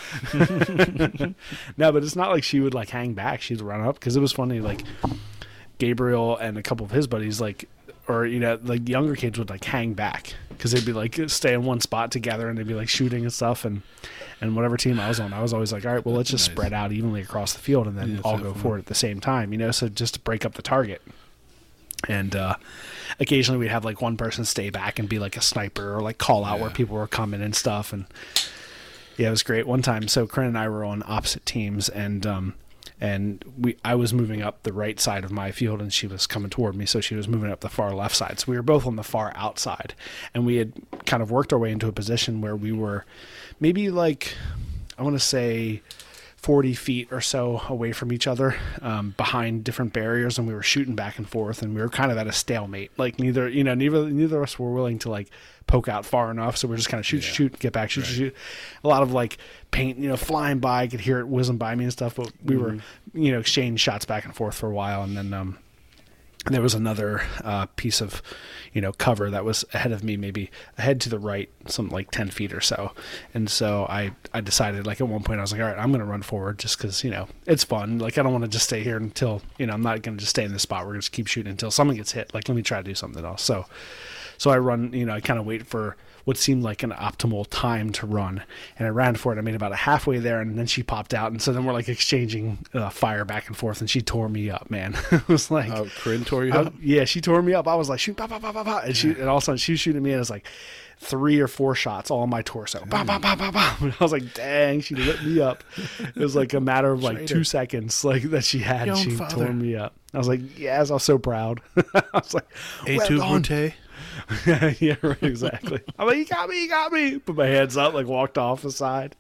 No, but it's not like she would like hang back. She'd run up. Cause it was funny. Like Gabriel and a couple of his buddies, like, or, you know, like younger kids would like hang back, because they'd be like stay in one spot together, and they'd be like shooting and stuff. And, and whatever team I was on, I was always like, all right, well, let's just nice. spread out evenly across the field, and then yeah, all go fun. forward at the same time, you know, so just to break up the target. And uh, occasionally we'd have like one person stay back and be like a sniper, or like call out yeah. where people were coming and stuff. And yeah, it was great. One time, so Corinne and I were on opposite teams, and um, and we I was moving up the right side of my field, and she was coming toward me, so she was moving up the far left side. So we were both on the far outside, and we had kind of worked our way into a position where we were maybe like, I want to say forty feet or so away from each other, um, behind different barriers, and we were shooting back and forth, and we were kind of at a stalemate. Like neither, you know, neither neither of us were willing to like poke out far enough, so we're just kind of shoot, yeah. shoot, get back, shoot, right. shoot. A lot of like paint, you know, flying by. I could hear it whizzing by me and stuff, but we mm-hmm. were, you know, exchanging shots back and forth for a while, and then um, there was another uh, piece of, you know, cover that was ahead of me, maybe ahead to the right, something like ten feet or so. And so I, I decided, like, at one point I was like, all right, I'm going to run forward just because, you know, it's fun. Like, I don't want to just stay here until, you know, I'm not going to just stay in this spot. We're going to keep shooting until someone gets hit. Like, let me try to do something else. So, so I run, you know, I kind of wait for what seemed like an optimal time to run, and I ran for it. I made about a halfway there, and then she popped out, and so then we're like exchanging uh, fire back and forth, and she tore me up, man. It was like, oh, Corinne tore you I, up? Yeah, she tore me up. I was like, shoot, bah, bah, bah, bah, bah, and she, and all of a sudden she was shooting me, and it was like three or four shots all on my torso. Bah, bah, bah, bah, bah. And I was like, dang, she lit me up. It was like a matter of like two seconds, like that she had. Young she father. tore me up. I was like, yes, I was so proud. I was like, A well two done. Monte. Yeah, right, exactly. I'm like, you got me, you got me. Put my hands up, like walked off the side.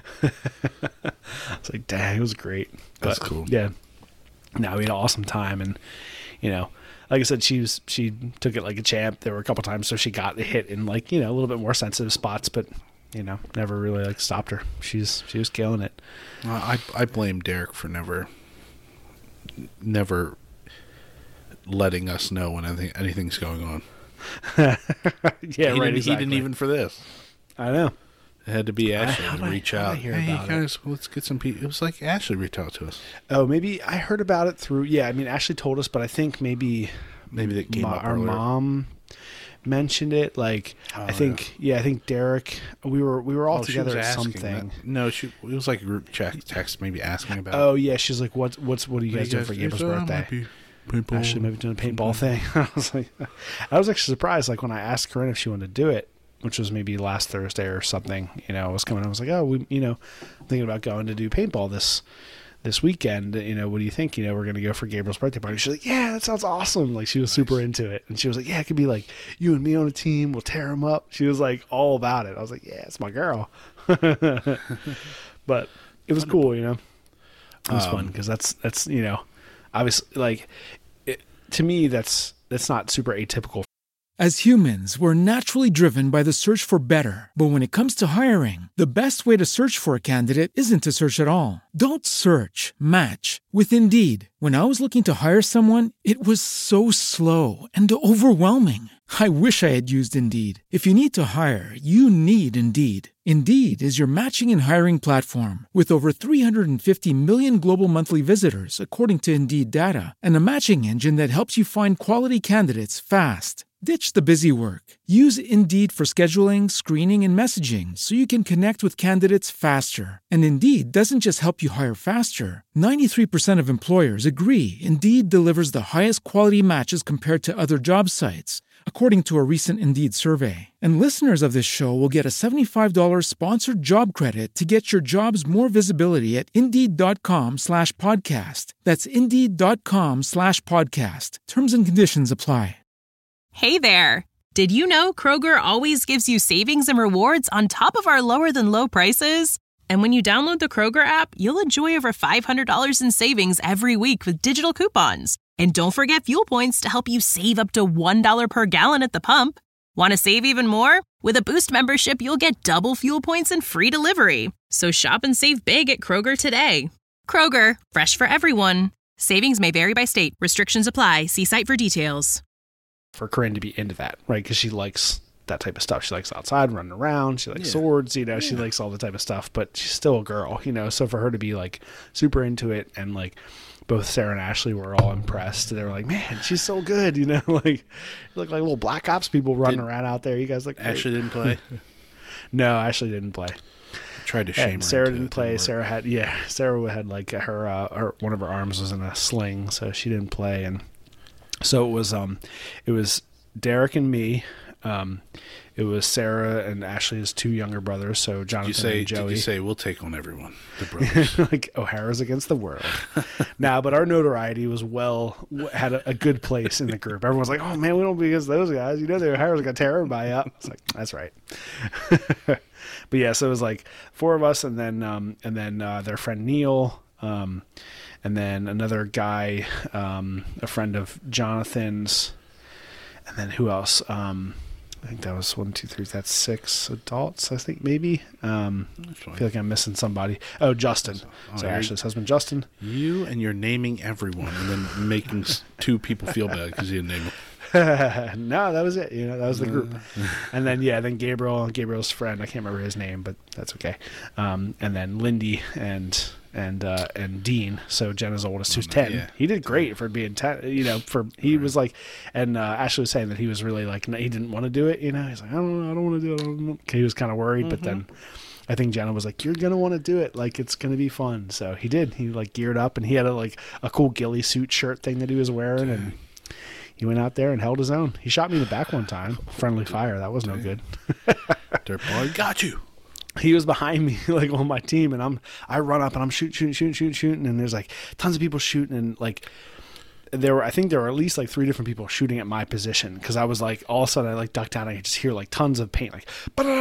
It's like, dang, it was great. That's but, cool. Yeah. No, we had an awesome time, and you know, like I said, she was she took it like a champ. There were a couple times so she got hit in like, you know, a little bit more sensitive spots, but you know, never really like stopped her. She's she was killing it. Uh, I I blame Derek for never never letting us know when anything anything's going on. Yeah, he right. Didn't, Exactly. He didn't even for this. I know. It had to be Ashley I, to I, reach out. out. Hear Hey, about guys, it. let's get some people. It was like Ashley reached out to us. Oh, maybe I heard about it through. Yeah, I mean, Ashley told us, but I think maybe maybe that came ma- up our earlier. mom. mentioned it. Like Oh, I think, yeah. yeah, I think Derek. We were we were all Oh, she together was at asking something. that. No, she it was like a group chat text, maybe asking about. Oh yeah, she's like, "What's what's what are you What guys doing for Gabriel's uh, birthday?" might be paintball. Actually, maybe doing a paintball thing. I was like, I was actually surprised. Like when I asked Corinne if she wanted to do it, which was maybe last Thursday or something. You know, I was coming. I was like, oh, we, you know, I'm thinking about going to do paintball this this weekend. You know, what do you think? You know, we're gonna go for Gabriel's birthday party. She's like, yeah, that sounds awesome. Like she was super into it, and she was like, yeah, it could be like you and me on a team. We'll tear them up. She was like all about it. I was like, yeah, it's my girl. But it was cool. You know, it was um, fun because that's that's you know, obviously like it, to me that's that's not super atypical. As humans, we're naturally driven by the search for better. But when it comes to hiring, the best way to search for a candidate isn't to search at all. Don't search, match with Indeed. When I was looking to hire someone, it was so slow and overwhelming. I wish I had used Indeed. If you need to hire, you need Indeed. Indeed is your matching and hiring platform with over three hundred fifty million global monthly visitors, according to Indeed data, and a matching engine that helps you find quality candidates fast. Ditch the busy work. Use Indeed for scheduling, screening, and messaging so you can connect with candidates faster. And Indeed doesn't just help you hire faster. ninety-three percent of employers agree Indeed delivers the highest quality matches compared to other job sites, according to a recent Indeed survey. And listeners of this show will get a seventy-five dollars sponsored job credit to get your jobs more visibility at Indeed.com slash podcast. That's Indeed.com slash podcast. Terms and conditions apply. Hey there! Did you know Kroger always gives you savings and rewards on top of our lower than low prices? And when you download the Kroger app, you'll enjoy over five hundred dollars in savings every week with digital coupons. And don't forget fuel points to help you save up to one dollar per gallon at the pump. Want to save even more? With a Boost membership, you'll get double fuel points and free delivery. So shop and save big at Kroger today. Kroger, fresh for everyone. Savings may vary by state. Restrictions apply. See site for details. For Corinne to be into that, right? Because she likes that type of stuff. She likes outside running around. She likes yeah. swords, you know, yeah. she likes all the type of stuff, but she's still a girl, you know, so for her to be like super into it, and like both Sarah and Ashley were all impressed. They were like, man, she's so good, you know, like you look like little Black Ops people running Did, around out there. You guys look great. Ashley didn't play? No, Ashley didn't play. I tried to shame and her. Sarah didn't play. Didn't Sarah had, yeah, Sarah had like her, uh, her, one of her arms was in a sling, so she didn't play. And so it was, um, it was, Derek and me. Um, it was Sarah and Ashley's two younger brothers, so Jonathan did you say, and Joey. Did you say we'll take on everyone, the brothers? Like O'Hara's against the world. Now, but our notoriety was well had a, a good place in the group. Everyone's like, "Oh man, we don't be against those guys. You know, the O'Hara's gonna tear everybody up." It's like that's right. But yeah, so it was like four of us, and then um, and then uh, their friend Neil. Um, and then another guy, um, a friend of Jonathan's. And then who else? Um, I think that was one, two, three. That's six adults, I think, maybe. Um, I feel like I'm missing somebody. Oh, Justin. Oh, so Ashley's husband, Justin. You and you're naming everyone and then making two people feel bad because you didn't name them. No, that was it. You know, that was the group. And then, yeah, then Gabriel and Gabriel's friend. I can't remember his name, but that's okay. Um, and then Lindy and... and uh, and Dean, so Jenna's oldest, who's ten. Yeah. He did great for being ten. You know, for he right. was like, and uh, Ashley was saying that he was really like he didn't want to do it. You know, he's like, I don't know, I don't want to do it. I don't know. He was kind of worried, mm-hmm. but then I think Jenna was like, you're gonna want to do it. Like it's gonna be fun. So he did. He like geared up, and he had a like a cool ghillie suit shirt thing that he was wearing, and he went out there and held his own. He shot me in the back one time, friendly fire. That was no good. Dirt boy, got you. He was behind me, like on my team, and I'm I run up and I'm shooting, shooting, shooting, shooting, shooting, and there's like tons of people shooting, and like there were I think there were at least like three different people shooting at my position, because I was like all of a sudden I like ducked down and I could just hear like tons of paint like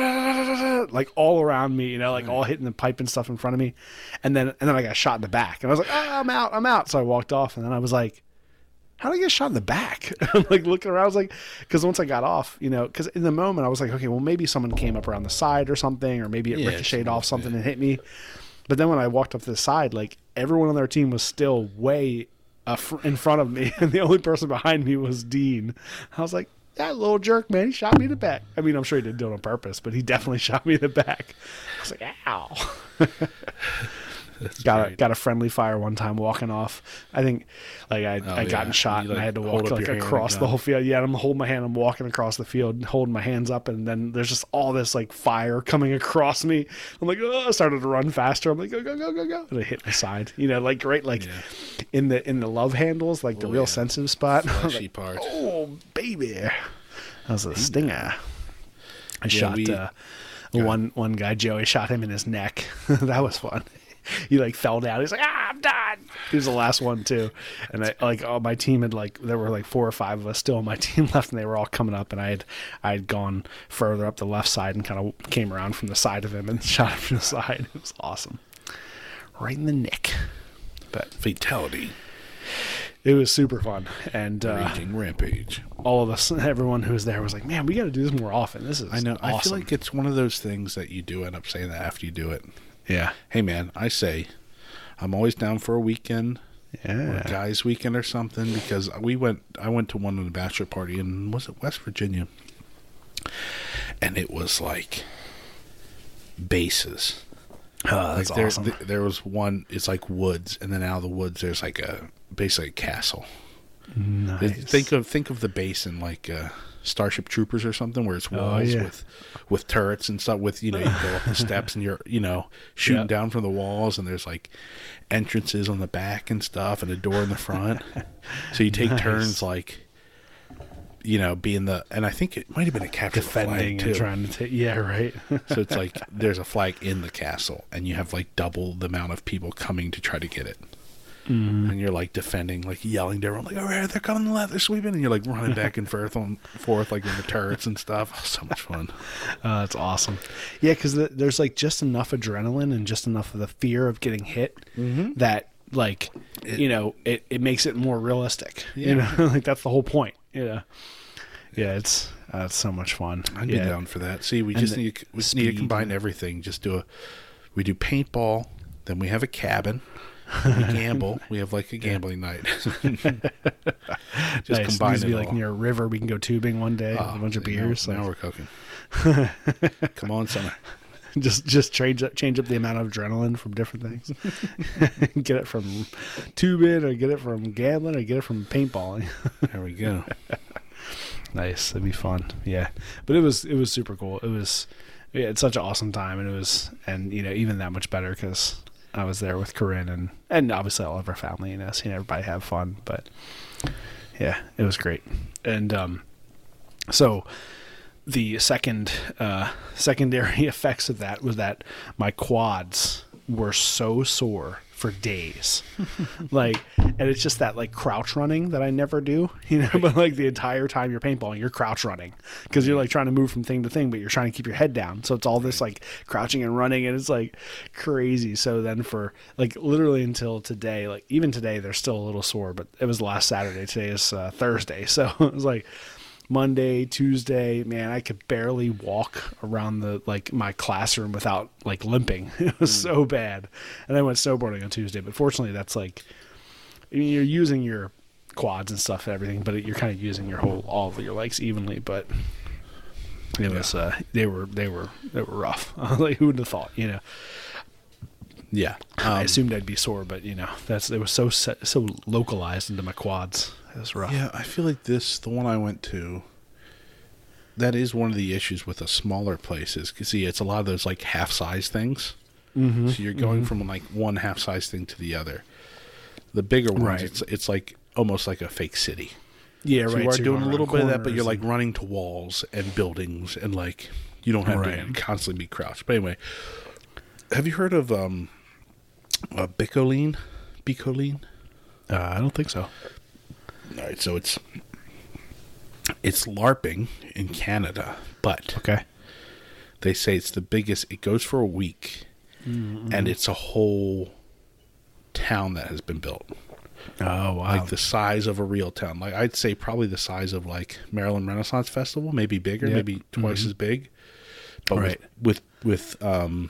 like all around me, you know, like all hitting the pipe and stuff in front of me, and then and then I got shot in the back, and I was like, oh, I'm out, I'm out. So I walked off, and then I was like, how did I get shot in the back? I'm like looking around. I was like, because once I got off, you know, because in the moment I was like, okay, well maybe someone came up around the side or something, or maybe it yeah, ricocheted off something yeah. and hit me. But then when I walked up to the side, like everyone on their team was still way uh, in front of me, and the only person behind me was Dean. I was like, that little jerk, man, he shot me in the back. I mean, I'm sure he didn't do it on purpose, but he definitely shot me in the back. I was like, ow. got a, great. got a friendly fire one time walking off. I think like I Oh, I gotten yeah. shot You, and like, I had to hold walk up like your hand across and the gun. whole field. Yeah, and I'm holding my hand. I'm walking across the field, holding my hands up, and then there's just all this like fire coming across me. I'm like, oh, I started to run faster. I'm like, go go go go go, and I hit the side. You know, like right like Yeah. in the in the love handles, like the Oh, real yeah. sensitive spot. I was Fleshy like, parts. oh baby, that was a stinger. I shot we- uh, one one guy, Joey, shot him in his neck. That was fun. He like fell down. He's like, ah, I'm done. He was the last one too. And I like, oh, my team had like, there were like four or five of us still on my team left, and they were all coming up. And I had, I had gone further up the left side and kind of came around from the side of him and shot him from the side. It was awesome, right in the neck. But Fatality. it was super fun, and uh, Raging rampage. all of us, everyone who was there was like, man, we got to do this more often. This is I know. Awesome. I feel like it's one of those things that you do end up saying that after you do it. yeah, Hey, man, I say I'm always down for a weekend, or yeah. a guy's weekend or something, because we went. I went to one of the bachelor party in was it West Virginia, and it was like bases. Oh, that's like there, awesome. th- there was one. It's like woods, and then out of the woods, there's like a basically a castle. Nice. Think of think of the basin like uh, Starship Troopers or something, where it's Oh, walls yeah. with with turrets and stuff. With you know, you go up the steps and you're you know shooting Yeah. down from the walls, and there's like entrances on the back and stuff, and a door in the front. So you take Nice. turns like you know being the and I think it might have been a capture the flag, defending too. and trying to take. Yeah, right. So it's like there's a flag in the castle, and you have like double the amount of people coming to try to get it. Mm-hmm. And you're like defending, like yelling to everyone, like, "Oh, right, they're coming to the left, they're sweeping," and you're like running back and forth on forth, like in the turrets and stuff. Oh, so much fun. Uh, that's awesome. Yeah, because the, there's like just enough adrenaline and just enough of the fear of getting hit that, like, you know, it, it makes it more realistic. You know, like that's the whole point. Yeah, yeah, it's uh, it's so much fun. I'd yeah. be down for that. See, we And just the need we just need to speed. combine everything. Just do a, we do paintball, then we have a cabin. We gamble. We have like a gambling night. Just Nice. combine Needs to it be like all. near a river. We can go tubing one day. Oh, with a bunch of now- beers. Now, like, we're cooking. Come on, summer. just just change up change up the amount of adrenaline from different things. Get it from tubing, or get it from gambling, or get it from paintballing. There we go. Nice, that'd be fun. Yeah, but it was it was super cool. It was yeah, it's such an awesome time, and it was and you know even that much better because I was there with Corinne and and obviously all of our family and us. You know, everybody have fun, but yeah, it was great. And um, so the second uh, secondary effects of that was that my quads were so sore for days. Like, and it's just that like crouch running that I never do, you know, but like the entire time you're paintballing, you're crouch running because you're like trying to move from thing to thing, but you're trying to keep your head down. So it's all this like crouching and running, and it's like crazy. So then for like literally until today, like even today, they're still a little sore, but it was last Saturday. Today is uh, Thursday. So it was like Monday, Tuesday, man, I could barely walk around the like my classroom without like limping. It was so bad. And I went snowboarding on Tuesday, but fortunately that's like I mean, you're using your quads and stuff and everything, but you're kind of using your whole all of your legs evenly, but it was uh they were they were they were rough. Like who would have thought, you know. Yeah. I Um, assumed I'd be sore, but you know, that's it was so set, so localized into my quads. It was rough. Yeah, I feel like this, the one I went to, that is one of the issues with the smaller places. Because, see, it's a lot of those, like, half-size things. Mm-hmm. So you're going from, like, one half-size thing to the other. The bigger ones, Right. it's it's like almost like a fake city. Yeah, So right. you are so you're doing a going little around bit of that, but you're, corners like, running to walls and buildings, and, like, you don't have Right. to constantly be crouched. But anyway, have you heard of um, uh, Bicoline? Bicoline? and, uh, I don't think so. All right, so it's it's LARPing in Canada, but Okay. they say it's the biggest. It goes for a week, Mm-hmm. and it's a whole town that has been built, Oh wow. like the size of a real town. Like I'd say probably the size of like Maryland Renaissance Festival, maybe bigger, Yep. maybe twice Mhm. as big. But Right. with, with with um,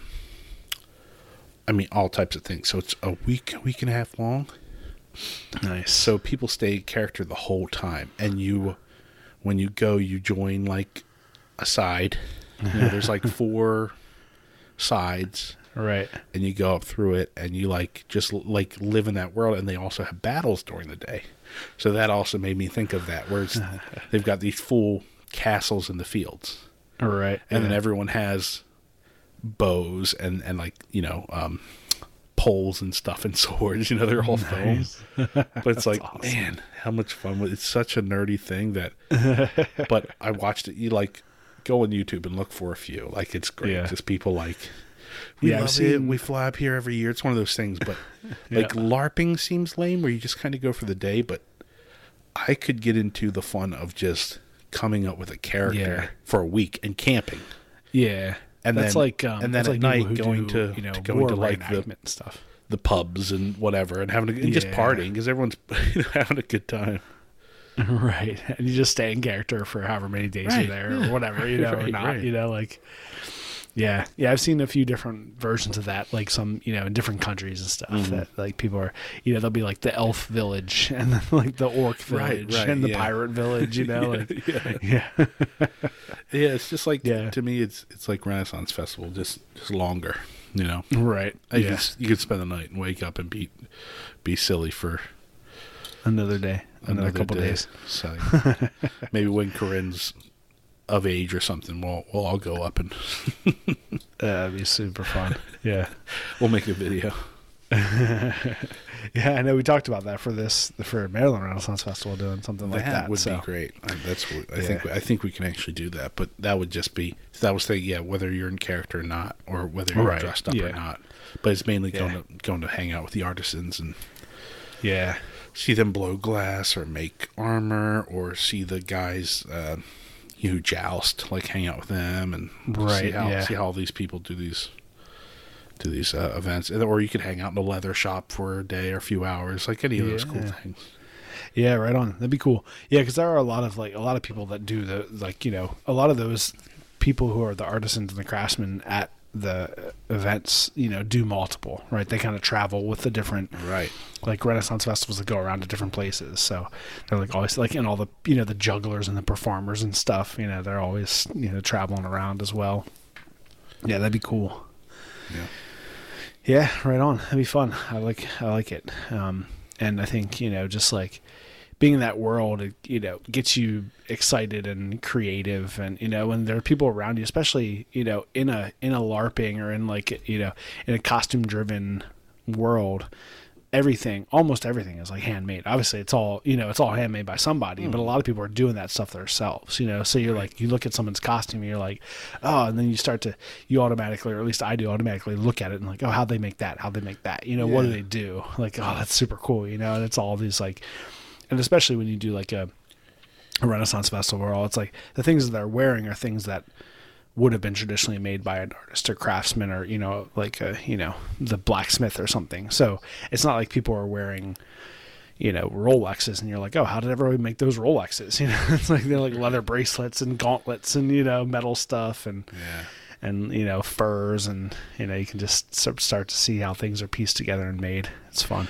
I mean all types of things. So it's a week, week and a half long. Nice. So people stay character the whole time, and you, when you go, you join like a side. You know, there's like four sides, Right. And you go up through it, and you like just like live in that world. And they also have battles during the day, so that also made me think of that, where it's, they've got these full castles in the fields, right, and yeah. then everyone has bows and and like you know um, poles and stuff and swords. You know, they're all Nice. foam. But it's like, awesome. man, how much fun! It's such a nerdy thing that. But I watched it. You like go on YouTube and look for a few. Like it's great. Yeah. Just people like. We Yeah, I've love seen- it. We fly up here every year. It's one of those things, but Yeah. like LARPing seems lame, where you just kind of go for the day. But I could get into the fun of just coming up with a character Yeah. for a week and camping, Yeah, and that's then like um, and then that's at like people night who going do, to you know to going war to like the reenactment and stuff. the pubs and whatever, and having a, and just Yeah. partying because everyone's having a good time. Right, and you just stay in character for however many days Right, you're there yeah. or whatever, you know, or Right, not, right. you know, like. Yeah, yeah, I've seen a few different versions of that, like some, you know, in different countries and stuff. Mm-hmm. That like people are, you know, they'll be like the elf village and then like the orc Right, village right, and the yeah. pirate village, you know, like, yeah. yeah, Yeah, it's just like Yeah. to me, it's it's like Renaissance Festival, just just longer. You know, right, you, yeah, could, you could spend the night and wake up and be be silly for another day, another, another couple day. days. So maybe when Corinne's of age or something, we'll we'll all go up and Uh, that'd be super fun. Yeah. we'll make a video. Yeah, I know we talked about that for this for Maryland Renaissance Festival, doing something like that. would so. be great. I, that's what I Yeah. think. I think we can actually do that, but that would just be that was thinking, yeah, whether you're in character or not, or whether you're Right, dressed up yeah. or not. But it's mainly Yeah. going to going to hang out with the artisans and Yeah. see them blow glass or make armor, or see the guys uh, who joust, like hang out with them and see Right, how yeah. see how all these people do these do these uh, events. And- or you could hang out in a leather shop for a day or a few hours, like any of those cool Yeah. things. Yeah, right on. That'd be cool. Yeah, because there are a lot of like a lot of people that do the like you know a lot of those people who are the artisans and the craftsmen at the events, you know, do multiple, right? They kind of travel with the different Right. like Renaissance festivals that go around to different places. So they're like always like and all the you know the jugglers and the performers and stuff. You know, they're always you know traveling around as well. Yeah, that'd be cool. Yeah. Yeah, right on. That'd be fun. I like I like it. Um, and I think you know just like being in that world, it, you know, gets you excited and creative, and you know when there are people around you, especially you know in a in a LARPing or in like you know in a costume driven world. Everything, almost everything is like handmade. Obviously it's all, you know, it's all handmade by somebody, but a lot of people are doing that stuff themselves, you know? So you're like, you look at someone's costume and you're like, oh, and then you start to, you automatically, or at least I do automatically look at it and like, oh, how'd they make that? How'd they make that? You know, what do Yeah. they do? Like, oh, that's super cool, you know? And it's all these like, and especially when you do like a, a Renaissance festival where all it's like the things that they're wearing are things that would have been traditionally made by an artist or craftsman or, you know, like a, you know, the blacksmith or something. So it's not like people are wearing, you know, Rolexes and you're like, oh, how did everybody make those Rolexes? You know, it's like they're like leather bracelets and gauntlets and, you know, metal stuff and, Yeah. and, you know, furs and, you know, you can just sort of start to see how things are pieced together and made. It's fun.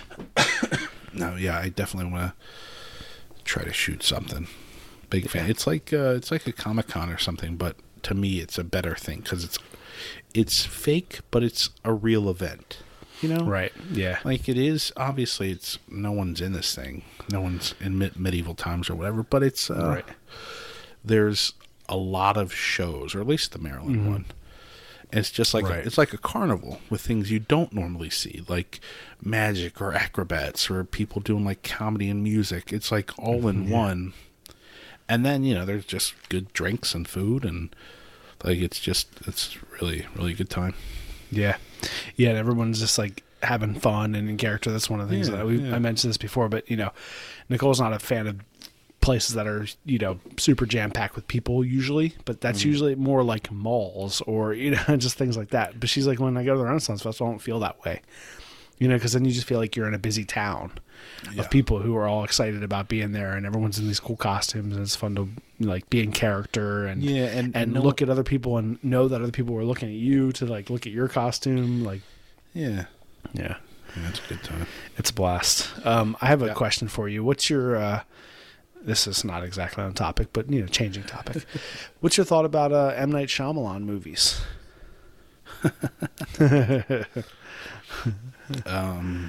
No, yeah, I definitely want to try to shoot something. Big fan. It's like uh, it's like a Comic-Con or something, but to me, it's a better thing because it's it's fake, but it's a real event. You know, Right. Yeah. Like it is. Obviously, it's no one's in this thing. No one's in mid- medieval times or whatever. But it's uh, Right. there's a lot of shows, or at least the Maryland Mm-hmm. one. And it's just like Right. a, it's like a carnival with things you don't normally see, like magic or acrobats or people doing like comedy and music. It's like all in one. And then, you know, there's just good drinks and food, and like it's just it's really really good time. Yeah. Yeah, and everyone's just like having fun and in character. That's one of the things Yeah, that we yeah. I mentioned this before, but you know, Nicole's not a fan of places that are, you know, super jam packed with people usually, but that's Mm-hmm. usually more like malls or, you know, just things like that. But she's like, when I go to the Renaissance Festival, I don't feel that way. You know, because then you just feel like you're in a busy town Yeah. of people who are all excited about being there, and everyone's in these cool costumes, and it's fun to like be in character and Yeah, and- and, and no- look at other people and know that other people were looking at you to like look at your costume. Like, Yeah, yeah, yeah, it's a good time. it's a blast. Um, I have a Yeah. question for you. What's your? Uh, this is not exactly on topic, but you know, changing topic. What's your thought about uh, M. Night Shyamalan movies? um,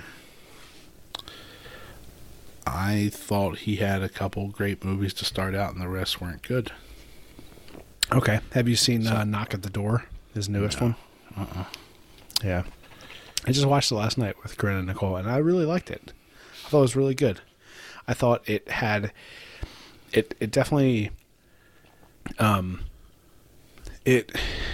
I thought he had a couple great movies to start out, and the rest weren't good. Okay. Have you seen So- uh, Knock at the Door, his newest No. one? Uh-uh. Yeah. I just watched it last night with Corinne and Nicole, and I really liked it. I thought it was really good. I thought it had, it it definitely, um, it,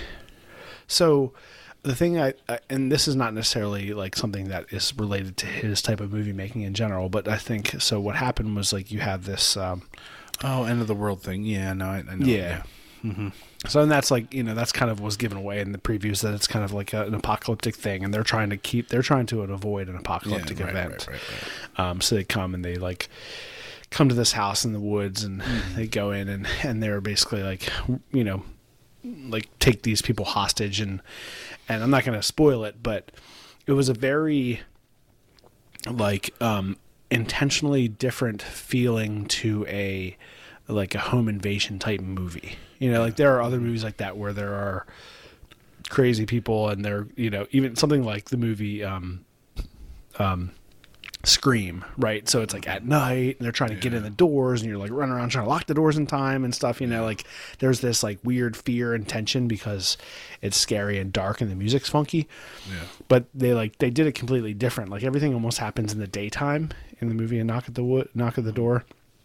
so the thing I, I, and this is not necessarily like something that is related to his type of movie making in general, but I think, so what happened was like you have this, um, Oh, end of the world thing. Yeah, no, I, I know. Yeah. Mm-hmm. So and that's like, you know, that's kind of was given away in the previews that it's kind of like a, an apocalyptic thing, and they're trying to keep, they're trying to avoid an apocalyptic Yeah, right, event. right, right, right. Um, so they come and they like come to this house in the woods, and Mm-hmm. they go in and, and they're basically like, you know, like take these people hostage, and, and I'm not going to spoil it, but it was a very like, um, intentionally different feeling to a, like a home invasion type movie. You know, like there are other movies like that where there are crazy people, and they're, you know, even something like the movie, um, um, Scream, right? So it's like at night, and they're trying to get in the doors, and you're like running around trying to lock the doors in time and stuff. You know, like there's this like weird fear and tension because it's scary and dark, and the music's funky. Yeah. But they like they did it completely different. Like everything almost happens in the daytime in the movie, and knock at the wood, knock at the door.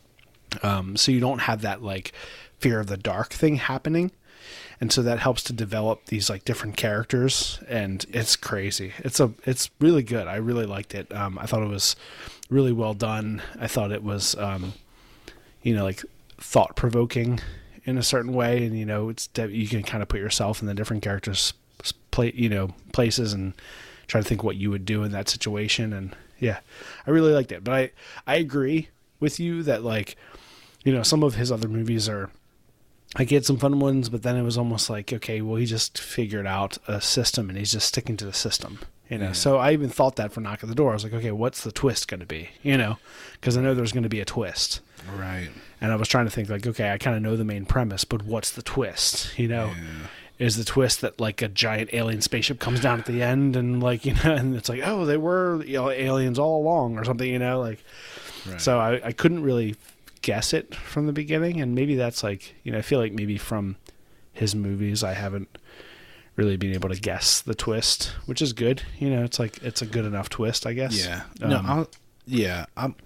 Um, so you don't have that like fear of the dark thing happening. And so that helps to develop these like different characters, and it's crazy. It's a, it's really good. I really liked it. Um, I thought it was really well done. I thought it was, um, you know, like thought provoking in a certain way. And, you know, it's, you can kind of put yourself in the different characters play, you know, places, and try to think what you would do in that situation. And yeah, I really liked it, but I, I agree with you that like, you know, some of his other movies are, like he had some fun ones, but then it was almost like, okay, well, he just figured out a system, and he's just sticking to the system, you know? Yeah. So I even thought that for Knock at the Door. I was like, okay, what's the twist going to be, you know? Because I know there's going to be a twist. Right. And I was trying to think like, okay, I kind of know the main premise, but what's the twist, you know? Yeah. Is the twist that like a giant alien spaceship comes down at the end, and like, you know, and it's like, oh, they were, you know, aliens all along or something, you know? Like, Right. so I, I couldn't really guess it from the beginning, and maybe that's like, you know, I feel like maybe from his movies I haven't really been able to guess the twist, which is good. You know, it's like it's a good enough twist, I guess. Yeah. Um, no. I'll, yeah. I'm,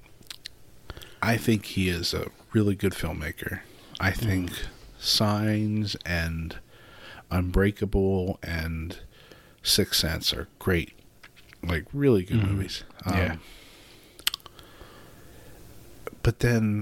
I think he is a really good filmmaker. I think Signs and Unbreakable and Sixth Sense are great, like really good Mhm. movies. Yeah. But then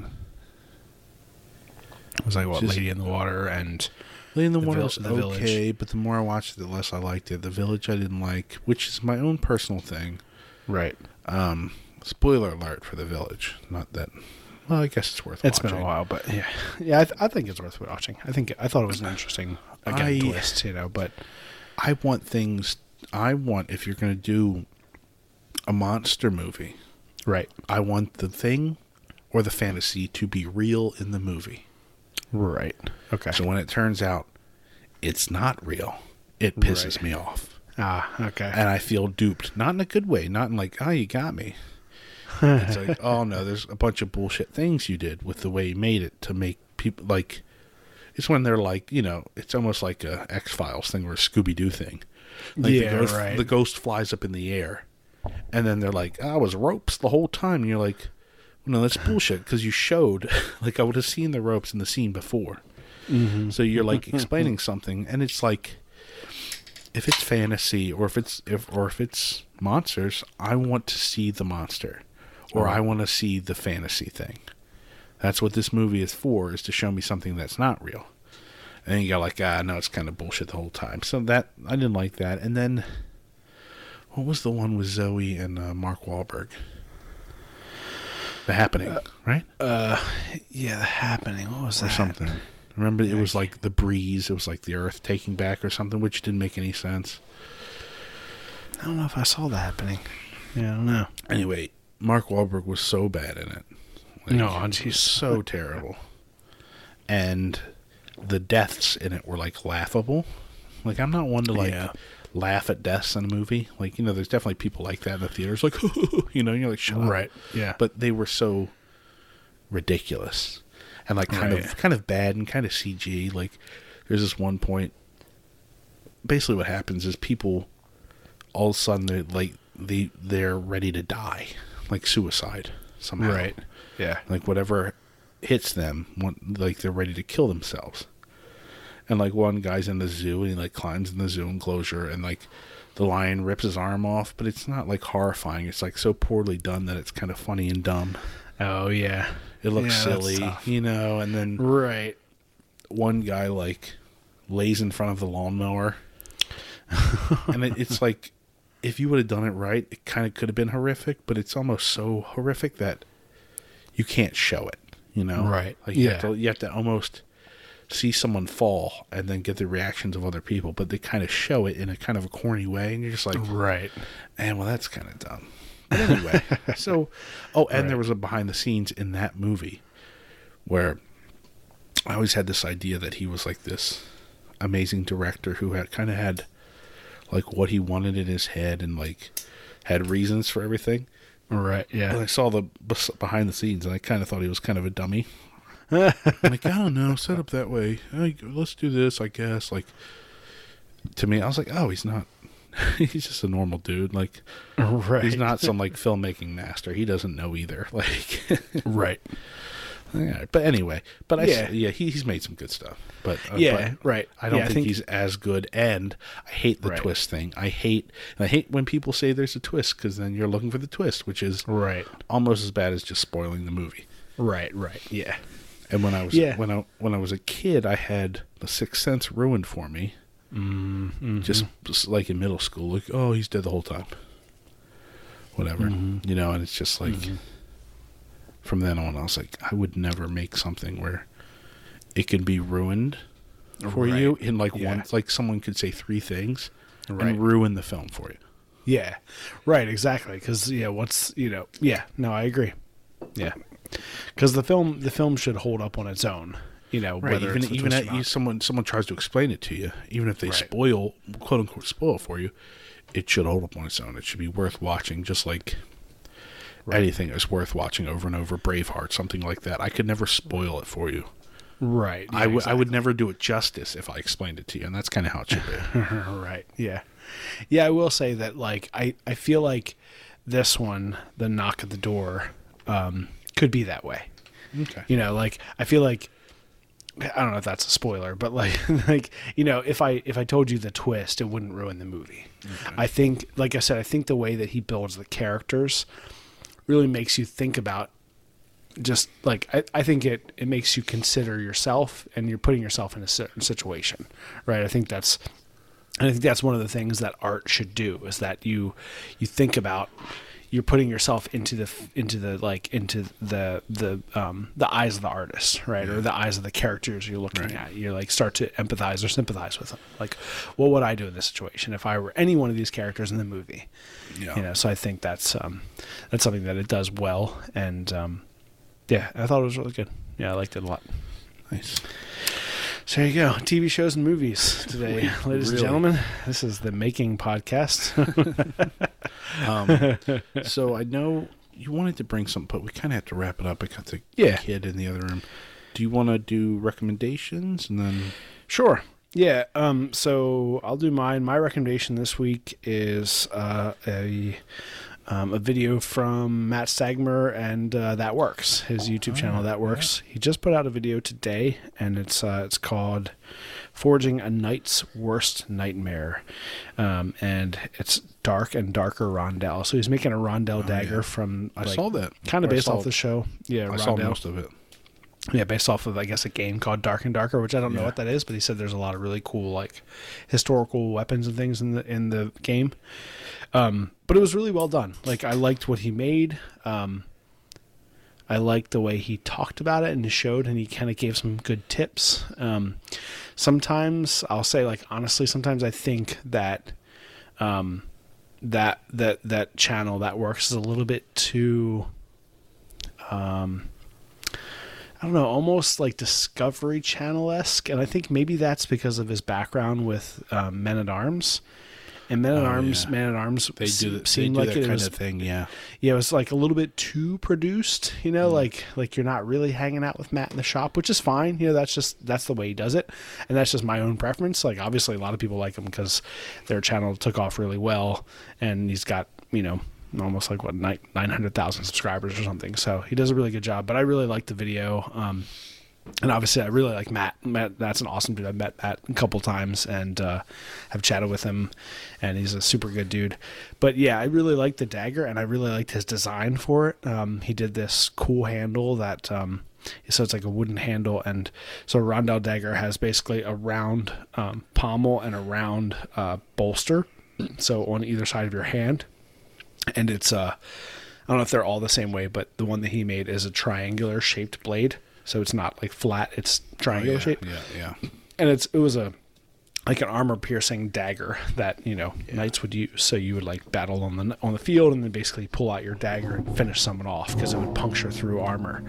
it was like what, Just- Lady in the Water and Lady in the The Water Vil- was The Village. okay, but the more I watched it, the less I liked it. The Village I didn't like, which is my own personal thing. right. Um, spoiler alert for The Village. Not that. Well, I guess it's worth. It's watching. been a while, but yeah, yeah, I, th- I think it's worth watching. I think I thought it was an interesting again I- twist, you know, but I want things. I want if you're going to do a monster movie, right, I want the thing or the fantasy to be real in the movie. right, okay, So when it turns out it's not real, it pisses Right. me off. ah, okay, And I feel duped. Not in a good way. Not in like, oh, you got me. It's like, oh, no, there's a bunch of bullshit things you did with the way you made it to make people, like, it's when they're like, you know, it's almost like a X-Files thing or a Scooby-Doo thing. Like Yeah, the ghost, right. the ghost flies up in the air. And then they're like, oh, I was ropes the whole time. And you're like, no, that's bullshit because you showed, like, I would have seen the ropes in the scene before. mm-hmm. So you're like explaining something, and it's like, if it's fantasy or if it's if or if it's monsters, I want to see the monster, or Right. I want to see the fantasy thing. That's what this movie is for: is to show me something that's not real. And then you go like, ah, no, it's kind of bullshit the whole time. So that I didn't like that. And then, what was the one with Zoe and uh, Mark Wahlberg? The Happening, right? uh, yeah, The Happening. What was Or that? something. Remember, it was like the breeze. It was like the earth taking back or something, which didn't make any sense. I don't know if I saw The Happening. Yeah, I don't know. Anyway, Mark Wahlberg was so bad in it. Like, No, jeez. so terrible. And the deaths in it were like laughable. Like, I'm not one to like Yeah. laugh at deaths in a movie. Like, you know, there's definitely people like that in the theaters, like, you know, you're like, shut up. Right. Yeah. But they were so ridiculous and like kind Right. of kind of bad and kind of C G. Like, there's this one point. Basically, what happens is people all of a sudden they're like they they're ready to die, like suicide somehow. Right. Yeah. Like whatever hits them, one, like they're ready to kill themselves. And like one guy's in the zoo and he like climbs in the zoo enclosure and like the lion rips his arm off, but it's not like horrifying. It's like so poorly done that it's kind of funny and dumb. Oh yeah. It looks Yeah, that's silly, tough. you know. And then Right. one guy like lays in front of the lawnmower, and it, it's like if you would have done it right, it kind of could have been horrific, but it's almost so horrific that you can't show it. You know, Right. Like you Yeah. have to, you have to almost see someone fall and then get the reactions of other people, but they kind of show it in a kind of a corny way, and you're just like, Right. man, well, that's kind of dumb. But anyway, so, oh, and Right. there was a behind the scenes in that movie where I always had this idea that he was like this amazing director who had kind of had like what he wanted in his head and like had reasons for everything. Right. But Yeah. I saw the bes- behind the scenes and I kind of thought he was kind of a dummy. I'm like, I don't know, set up that way. Hey, let's do this, I guess. Like, to me, I was like, oh, he's not. He's just a normal dude. Like, Right. he's not some like filmmaking master. He doesn't know either. Like, Right. yeah. But anyway, but I Yeah. yeah, yeah he, he's made some good stuff. But uh, Yeah. but Right. I don't Yeah, I think, think- he's as good. And I hate the Right. twist thing. I hate and I hate when people say there's a twist because then you're looking for the twist, which is Right. almost as bad as just spoiling the movie. Right. Right. Yeah. And when I was Yeah. when I when I was a kid, I had The Sixth Sense ruined for me. Mm-hmm. Just, just like in middle school, like, oh, he's dead the whole time. Whatever, Mm-hmm. you know. And it's just like from then on, I was like, I would never make something where it can be ruined for Right. you in like Yeah. one. Like someone could say three things Right. and ruin the film for you. Yeah, right, exactly. Because yeah, what's you know, yeah, no, I agree. Yeah, because the film, the film should hold up on its own. You know, Right. whether Even it's a even twist at, or you, not. someone someone tries to explain it to you, even if they Right. spoil, quote unquote, spoil for you, it should hold up on its own. It should be worth watching, just like anything is worth watching over and over. Braveheart, something like that. I could never spoil it for you. Right. I would I would never do it justice if I explained it to you, and that's kind of how it should be. right. Yeah. Yeah, I will say that. Like, I I feel like this one, the knock at the door, um, could be that way. Okay. You know, like I feel like I don't know if that's a spoiler, but like like you know, if I if I told you the twist, it wouldn't ruin the movie. I think, like I said, I think the way that he builds the characters really makes you think about just like I, I think it it makes you consider yourself, and you're putting yourself in a certain situation, right? I think that's and I think that's one of the things that art should do, is that you you think about, you're putting yourself into the into the like into the the um the eyes of the artist, right? Or the eyes of the characters you're looking Right. at. You like start to empathize or sympathize with them. Like, what would I do in this situation if I were any one of these characters in the movie? Yeah. You know, so I think that's um that's something that it does well, and um yeah, I thought it was really good. Yeah, I liked it a lot. Nice. So there you go. T V shows and movies today, ladies and Really? gentlemen. This is the Making Podcast. Um, so I know you wanted to bring something, but we kind of have to wrap it up. I got the Yeah. kid in the other room. Do you want to do recommendations and then? Sure. Yeah. Um, so I'll do mine. My recommendation this week is uh, a um, a video from Matt Stagmer and uh, That Works, his YouTube channel. That Works. He just put out a video today, and it's uh, it's called "Forging a Knight's Worst Nightmare," um, and it's dark and darker Rondell. So he's making a Rondell dagger yeah. from. I saw that. Kind of Or I based saw- off the show. Yeah, I saw Rondell. most of it. Yeah, based off of, I guess, a game called Dark and Darker, which I don't know Yeah. what that is, but he said there's a lot of really cool, like, historical weapons and things in the in the game. Um, but it was really well done. Like, I liked what he made. Um, I liked the way he talked about it and he showed, and he kind of gave some good tips. Um, sometimes, I'll say, like, honestly, sometimes I think that um, that that that channel, That Works, is a little bit too... Um, I don't know, almost like Discovery Channel-esque, and I think maybe that's because of his background with um, Men at Arms, And Man at Oh, Arms, yeah. Man at Arms, They do, that, they seemed do like that it kind was of thing, yeah. yeah, it was like a little bit too produced, you know, mm. like like you're not really hanging out with Matt in the shop, which is fine. You know, that's just that's the way he does it, and that's just my own preference. Like, obviously, a lot of people like him because their channel took off really well, and he's got, you know, almost like what nine hundred thousand subscribers or something. So he does a really good job. But I really like the video. Um, And obviously, I really like Matt. Matt, that's an awesome dude. I've met Matt a couple times and uh, have chatted with him, and he's a super good dude. But yeah, I really like the dagger, and I really liked his design for it. Um, he did this cool handle that, um, so it's like a wooden handle, and so a Rondell dagger has basically a round um, pommel and a round uh, bolster, so on either side of your hand, and it's uh, I don't know if they're all the same way, but the one that he made is a triangular shaped blade. So it's not like flat; it's triangular oh, yeah, shape. Yeah, yeah. And it's it was a like an armor piercing dagger that you know yeah. knights would use. So you would like battle on the on the field and then basically pull out your dagger and finish someone off because it would puncture through armor.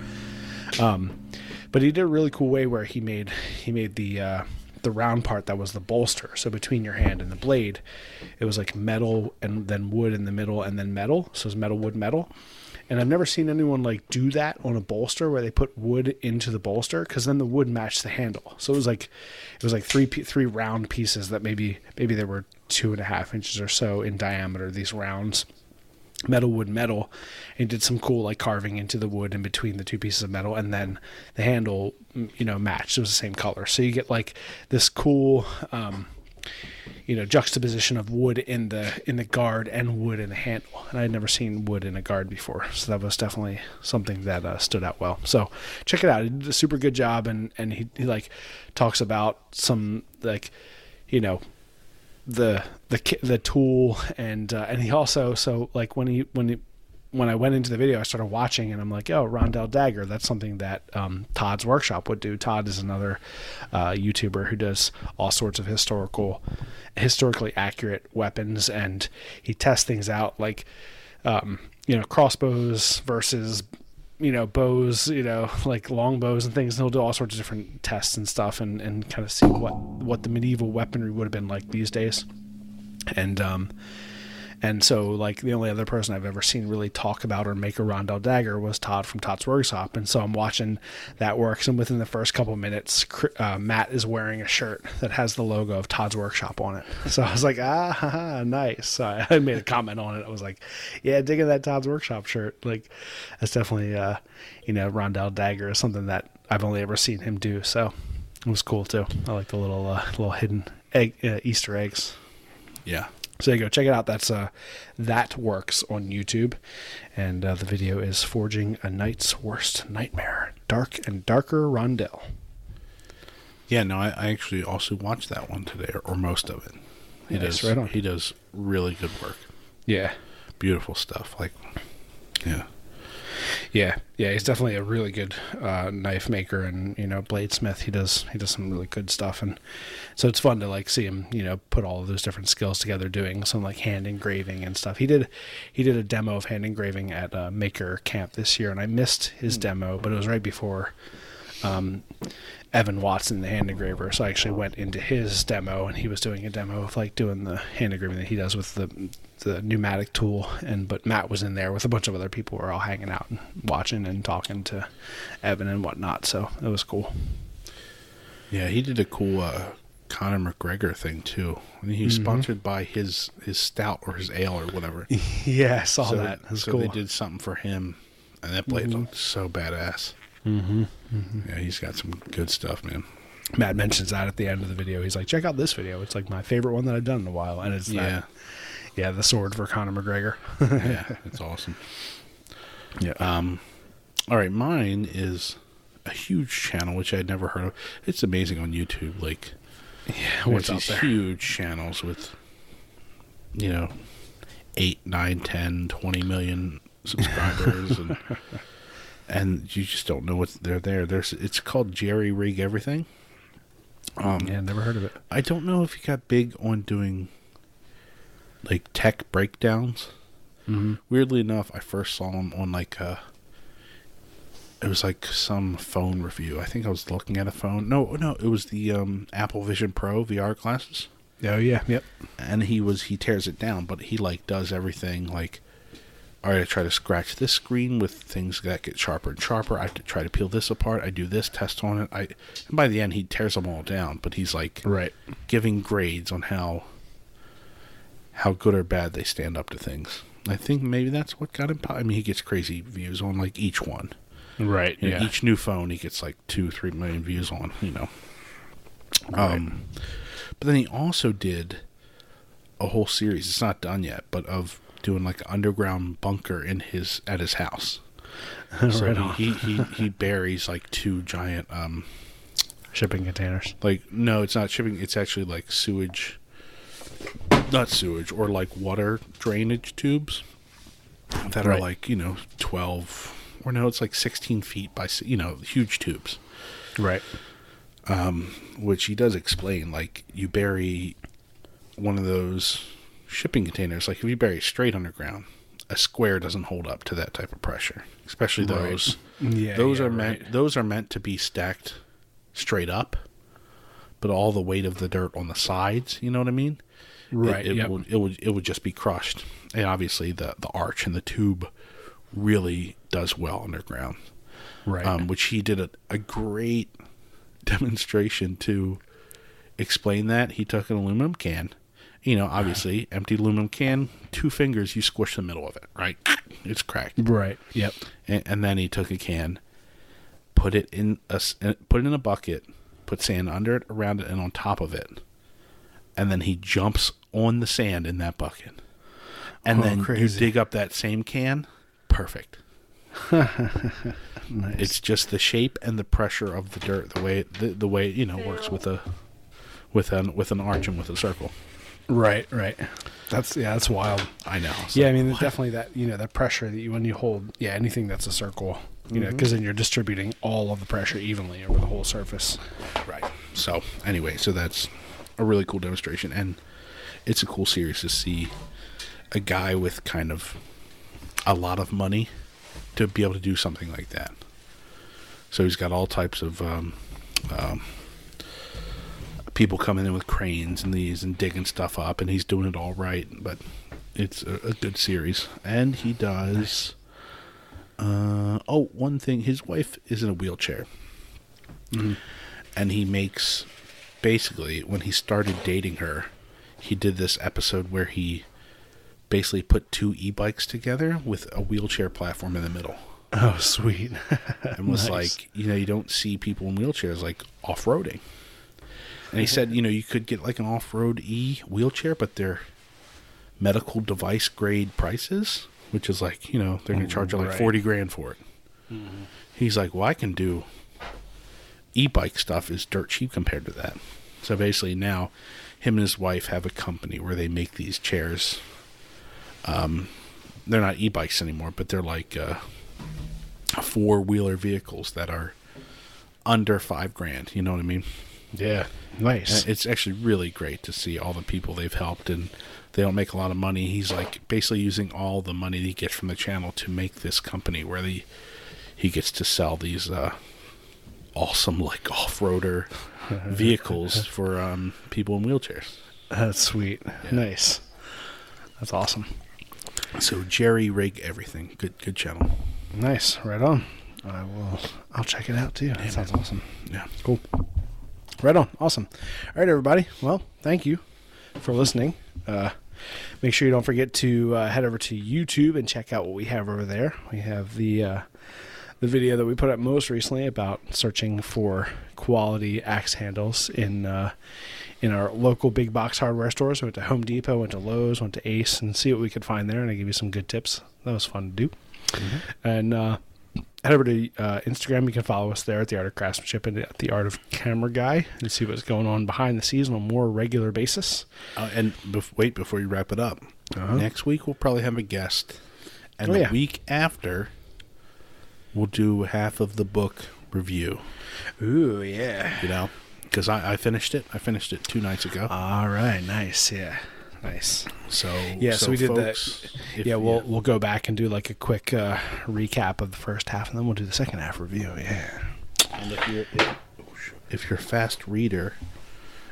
Um, but he did a really cool way where he made he made the uh, the round part that was the bolster. So between your hand and the blade, it was like metal and then wood in the middle and then metal. So it was metal, wood, metal. And I've never seen anyone like do that on a bolster where they put wood into the bolster, because then the wood matched the handle. So it was like it was like three three round pieces that maybe maybe they were two and a half inches or so in diameter. These rounds, metal, wood, metal, and did some cool like carving into the wood in between the two pieces of metal, and then the handle, you know, matched. It was the same color, so you get like this cool. Um, you know, juxtaposition of wood in the in the guard and wood in the handle. And I had never seen wood in a guard before, so that was definitely something that uh, stood out well. So check it out. He did a super good job, and and he, he like talks about some like, you know, the the the tool, and uh, and he also so like when he when he when I went into the video, I started watching, and I'm like, oh, Rondell dagger. That's something that um, Todd's Workshop would do. Todd is another uh, YouTuber who does all sorts of historical, historically accurate weapons, and he tests things out like, um, you know, crossbows versus, you know, bows, you know, like longbows and things. And he'll do all sorts of different tests and stuff, and, and kind of see what, what the medieval weaponry would have been like these days. And, um, And so, like, the only other person I've ever seen really talk about or make a Rondell dagger was Todd from Todd's Workshop. And so I'm watching that works, and within the first couple of minutes, uh, Matt is wearing a shirt that has the logo of Todd's Workshop on it. So I was like, ah, haha, nice. So I made a comment on it. I was like, yeah, digging that Todd's Workshop shirt. Like, that's definitely, uh, you know, Rondell dagger is something that I've only ever seen him do. So it was cool, too. I like the little, uh, little hidden egg, uh, Easter eggs. Yeah. So there you go. Check it out. That's uh, That Works on YouTube. And uh, the video is Forging a Knight's Worst Nightmare. Dark and Darker Rondell. Yeah, no, I, I actually also watched that one today, or, or most of it. He Yeah, does right on. He does really good work. Yeah. Beautiful stuff. Like, yeah. Yeah. Yeah, he's definitely a really good uh, knife maker and, you know, bladesmith. He does he does some really good stuff. And so it's fun to, like, see him, you know, put all of those different skills together, doing some, like, hand engraving and stuff. He did he did a demo of hand engraving at uh, Maker Camp this year, and I missed his demo, but it was right before um, Evan Watson, the hand engraver. So I actually went into his demo, and he was doing a demo of, like, doing the hand engraving that he does with the the pneumatic tool. And but Matt was in there with a bunch of other people who were all hanging out and watching and talking to Evan and whatnot. So it was cool. Yeah, he did a cool uh, Conor McGregor thing, too. And he was Mm-hmm. sponsored by his, his stout or his ale or whatever. Yeah, I saw so, that. It was so cool. they did something for him, and that blade Mm-hmm. looked so badass. Mm-hmm. Mm-hmm. Yeah, he's got some good stuff, man. Matt mentions that at the end of the video. He's like, check out this video. It's like my favorite one that I've done in a while. And it's Yeah. that, yeah, the sword for Conor McGregor. Yeah, it's awesome. Yeah. Um, all right, mine is a huge channel, which I'd never heard of. It's amazing on YouTube. Like, yeah, there's what's out these there? huge channels with, you know, eight, nine, ten, twenty million subscribers, and and you just don't know what they're there. There's it's called Jerry Rig Everything. Um, Yeah, never heard of it. I don't know if he got big on doing like tech breakdowns. Mm-hmm. Weirdly enough, I first saw him on like a. It was like some phone review. I think I was looking at a phone. No, no, it was the um, Apple Vision Pro V R glasses. Oh yeah, yep. And he was he tears it down, but he like does everything like, all right, I try to scratch this screen with things that get sharper and sharper. I have to try to peel this apart. I do this test on it. I and by the end he tears them all down, but he's like right giving grades on how how good or bad they stand up to things. I think maybe that's what got him. I mean, he gets crazy views on like each one. Right. You know, yeah. each new phone he gets like two, three million views on. You know. Right. Um, but then he also did a whole series. It's not done yet, but of doing like an underground bunker in his at his house. So Right on. he, he, he he buries like two giant um Shipping containers. like no, it's not shipping. It's actually like sewage, not sewage or like water drainage tubes that are Right. like you know twelve or no, it's like sixteen feet by s- you know huge tubes. Right. Which he does explain, like you bury one of those shipping containers, like if you bury it straight underground, a square doesn't hold up to that type of pressure. Especially Right. those. Yeah. those yeah, are meant. right. Those are meant to be stacked straight up, but all the weight of the dirt on the sides. You know what I mean? Right. It, it yep. would. It would. It would just be crushed. And obviously, the the arch and the tube really does well underground. Right. Um, which he did a, a great demonstration to explain that. He took an aluminum can, you know, obviously empty aluminum can, two fingers, you squish the middle of it, right? It's cracked. right. Yep. And, and then he took a can, put it in a s- put it in a bucket, put sand under it, around it, and on top of it, and then he jumps on the sand in that bucket, and Oh, then crazy. you dig up that same can, perfect. Nice. It's just the shape and the pressure of the dirt, the way the, the way you know works with a with an with an arch and with a circle. right. Right. That's yeah. That's wild. I know. It's Yeah, I like, mean, definitely that you know that pressure that you when you hold yeah anything that's a circle, you know, because then you're distributing all of the pressure evenly over the whole surface. right. So anyway, so that's a really cool demonstration, and it's a cool series to see a guy with kind of a lot of money to be able to do something like that. So he's got all types of um, um, people coming in with cranes and these and digging stuff up, and he's doing it all right. But it's a, a good series, and he does. Uh, oh, one thing: his wife is in a wheelchair, and he makes basically when he started dating her, he did this episode where he basically put two e-bikes together with a wheelchair platform in the middle. Oh, sweet. And was Nice. like, you know, you don't see people in wheelchairs like off-roading. And he said, you know, you could get like an off-road e wheelchair, but they're medical device grade prices, which is like, you know, they're going to charge you like Right. forty grand for it. He's like, well, I can do e-bike stuff is dirt cheap compared to that. So basically now him and his wife have a company where they make these chairs. Um, they're not e-bikes anymore, but they're like uh, four-wheeler vehicles that are under five grand. You know what I mean? Yeah. Nice. And it's actually really great to see all the people they've helped, and they don't make a lot of money. He's like basically using all the money that he gets from the channel to make this company where the he gets to sell these uh, awesome like off-roader vehicles for um, people in wheelchairs. That's sweet. Nice. That's awesome. So Jerry Rig Everything, good good channel. Nice. Right on. I will. I'll check it out too. That sounds awesome. Yeah, Cool. Right on. Awesome. All right, everybody. Well, thank you for listening. Uh, make sure you don't forget to uh, head over to YouTube and check out what we have over there. We have the uh, the video that we put up most recently about searching for quality axe handles in uh, in our local big box hardware stores. We went to Home Depot, went to Lowe's, went to Ace, and see what we could find there. And I gave you some good tips. That was fun to do. And uh, head over to uh, Instagram. You can follow us there at The Art of Craftsmanship and at The Art of Camera Guy and see what's going on behind the scenes on a more regular basis. uh, and bef- wait before you wrap it up. Uh-huh. Next week we'll probably have a guest, and Oh, the yeah. week after we'll do half of the book review. Ooh, yeah. You know, because I, I finished it. I finished it two nights ago. All right, nice. Yeah, nice. So Yeah, so, we did folks, that. if- Yeah, we'll we'll go back and do like a quick uh, recap of the first half, and then we'll do the second half review. Yeah. And if you're if, if you're a fast reader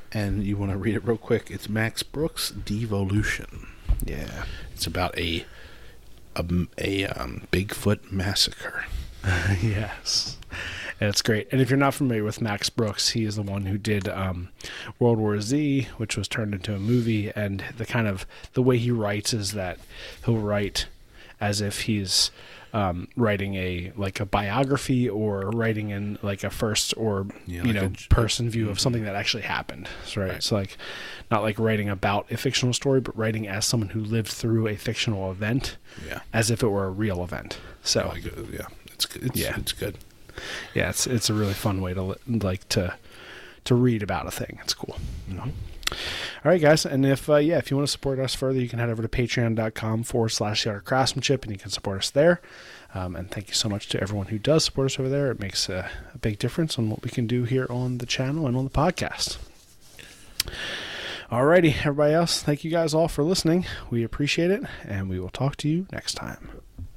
and you want to read it real quick. It's Max Brooks' Devolution. Yeah. It's about a a, a um, Bigfoot massacre. Yes. And it's great. And if you're not familiar with Max Brooks, he is the one who did um, World War Z, which was turned into a movie. And the kind of the way he writes is that he'll write as if he's um, writing a like a biography or writing in like a first or Yeah, you like know a- person view of Mhm. something that actually happened. So, right. Right. It's like not like writing about a fictional story, but writing as someone who lived through a fictional event, Yeah. as if it were a real event. So Like, uh, yeah, it's good. It's, Yeah. it's good. yeah, it's it's a really fun way to li- like to to read about a thing. It's cool. Mhm. All right, guys, and if uh, yeah, if you want to support us further, you can head over to patreon.com forward slash the art of craftsmanship, and you can support us there. Um, and thank you so much to everyone who does support us over there. It makes a, a big difference on what we can do here on the channel and on the podcast. Alrighty, everybody else, thank you guys all for listening. We appreciate it, and we will talk to you next time.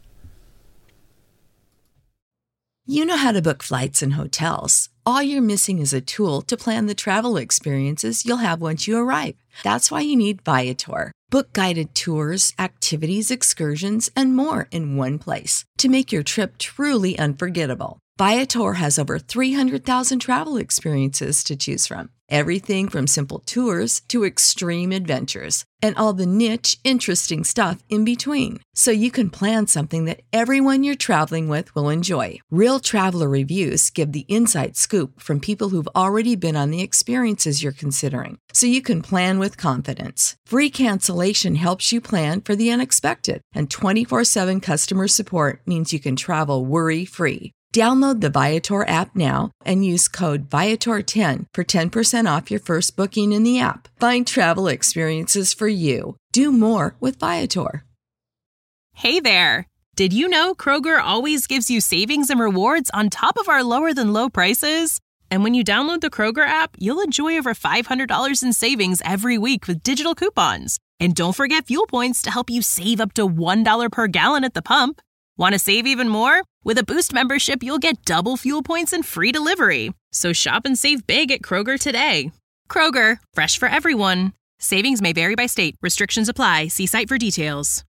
You know how to book flights and hotels. All you're missing is a tool to plan the travel experiences you'll have once you arrive. That's why you need Viator. Book guided tours, activities, excursions, and more in one place to make your trip truly unforgettable. Viator has over three hundred thousand travel experiences to choose from. Everything from simple tours to extreme adventures and all the niche, interesting stuff in between. So you can plan something that everyone you're traveling with will enjoy. Real traveler reviews give the inside scoop from people who've already been on the experiences you're considering. So you can plan with confidence. Free cancellation helps you plan for the unexpected. And twenty-four seven customer support means you can travel worry-free. Download the Viator app now and use code Viator ten for ten percent off your first booking in the app. Find travel experiences for you. Do more with Viator. Hey there! Did you know Kroger always gives you savings and rewards on top of our lower than low prices? And when you download the Kroger app, you'll enjoy over five hundred dollars in savings every week with digital coupons. And don't forget fuel points to help you save up to one dollar per gallon at the pump. Want to save even more? With a Boost membership, you'll get double fuel points and free delivery. So shop and save big at Kroger today. Kroger, fresh for everyone. Savings may vary by state. Restrictions apply. See site for details.